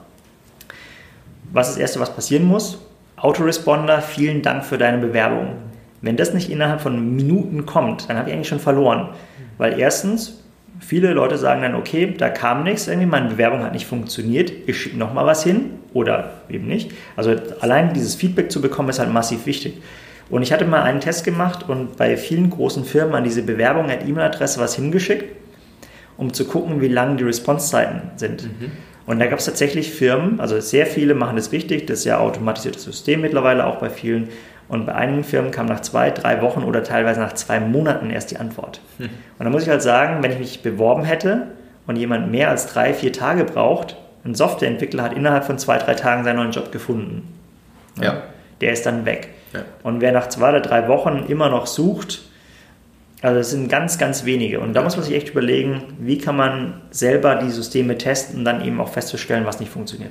was ist das Erste, was passieren muss? Autoresponder, vielen Dank für deine Bewerbung. Wenn das nicht innerhalb von Minuten kommt, dann habe ich eigentlich schon verloren. Weil erstens, viele Leute sagen dann, okay, da kam nichts, irgendwie meine Bewerbung hat nicht funktioniert, ich schicke nochmal was hin oder eben nicht. Also allein dieses Feedback zu bekommen, ist halt massiv wichtig. Und ich hatte mal einen Test gemacht und bei vielen großen Firmen an diese Bewerbung at E-Mail-Adresse was hingeschickt, um zu gucken, wie lang die Response-Zeiten sind. Und da gab es tatsächlich Firmen, also sehr viele machen das richtig, das ist ja automatisiertes System mittlerweile auch bei vielen. Und bei einigen Firmen kam nach 2-3 Wochen oder teilweise nach 2 Monaten erst die Antwort. Und da muss ich halt sagen, wenn ich mich beworben hätte und jemand mehr als 3-4 Tage braucht, ein Softwareentwickler hat innerhalb von 2-3 Tagen seinen neuen Job gefunden. Ja. Der ist dann weg. Ja. Und wer nach 2 oder 3 Wochen immer noch sucht, also das sind ganz, ganz wenige. Und da muss man sich echt überlegen, wie kann man selber die Systeme testen und dann eben auch festzustellen, was nicht funktioniert.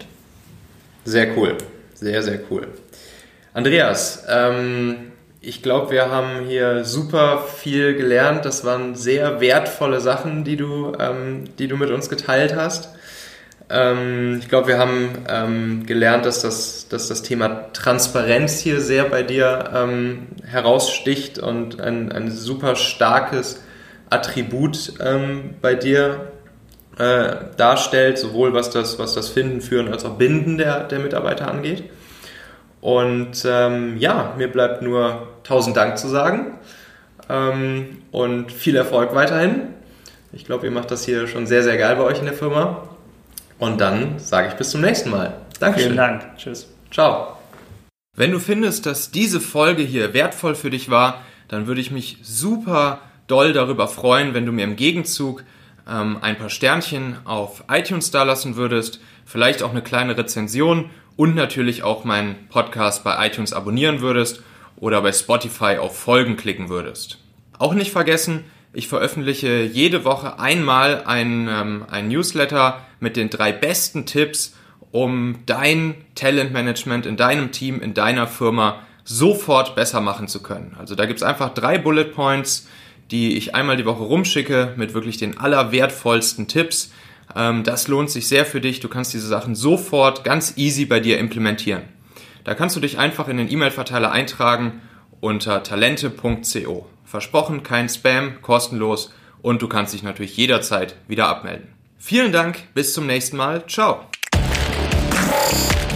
Sehr cool. Sehr, sehr cool. Andreas, ich glaube, wir haben hier super viel gelernt. Das waren sehr wertvolle Sachen, die du mit uns geteilt hast. Ich glaube, wir haben gelernt, dass das Thema Transparenz hier sehr bei dir heraussticht und ein super starkes Attribut bei dir darstellt, sowohl was das Finden, Führen als auch Binden der Mitarbeiter angeht. Und mir bleibt nur 1000 Dank zu sagen und viel Erfolg weiterhin. Ich glaube, ihr macht das hier schon sehr, sehr geil bei euch in der Firma. Und dann sage ich bis zum nächsten Mal. Dankeschön. Vielen Dank. Tschüss. Ciao. Wenn du findest, dass diese Folge hier wertvoll für dich war, dann würde ich mich super doll darüber freuen, wenn du mir im Gegenzug ein paar Sternchen auf iTunes dalassen würdest, vielleicht auch eine kleine Rezension und natürlich auch meinen Podcast bei iTunes abonnieren würdest oder bei Spotify auf Folgen klicken würdest. Auch nicht vergessen, ich veröffentliche jede Woche einmal ein Newsletter mit den 3 besten Tipps, um dein Talentmanagement in deinem Team, in deiner Firma sofort besser machen zu können. Also da gibt es einfach 3 Bullet Points, die ich einmal die Woche rumschicke mit wirklich den allerwertvollsten Tipps. Das lohnt sich sehr für dich. Du kannst diese Sachen sofort ganz easy bei dir implementieren. Da kannst du dich einfach in den E-Mail-Verteiler eintragen unter talente.co. Versprochen, kein Spam, kostenlos und du kannst dich natürlich jederzeit wieder abmelden. Vielen Dank, bis zum nächsten Mal. Ciao.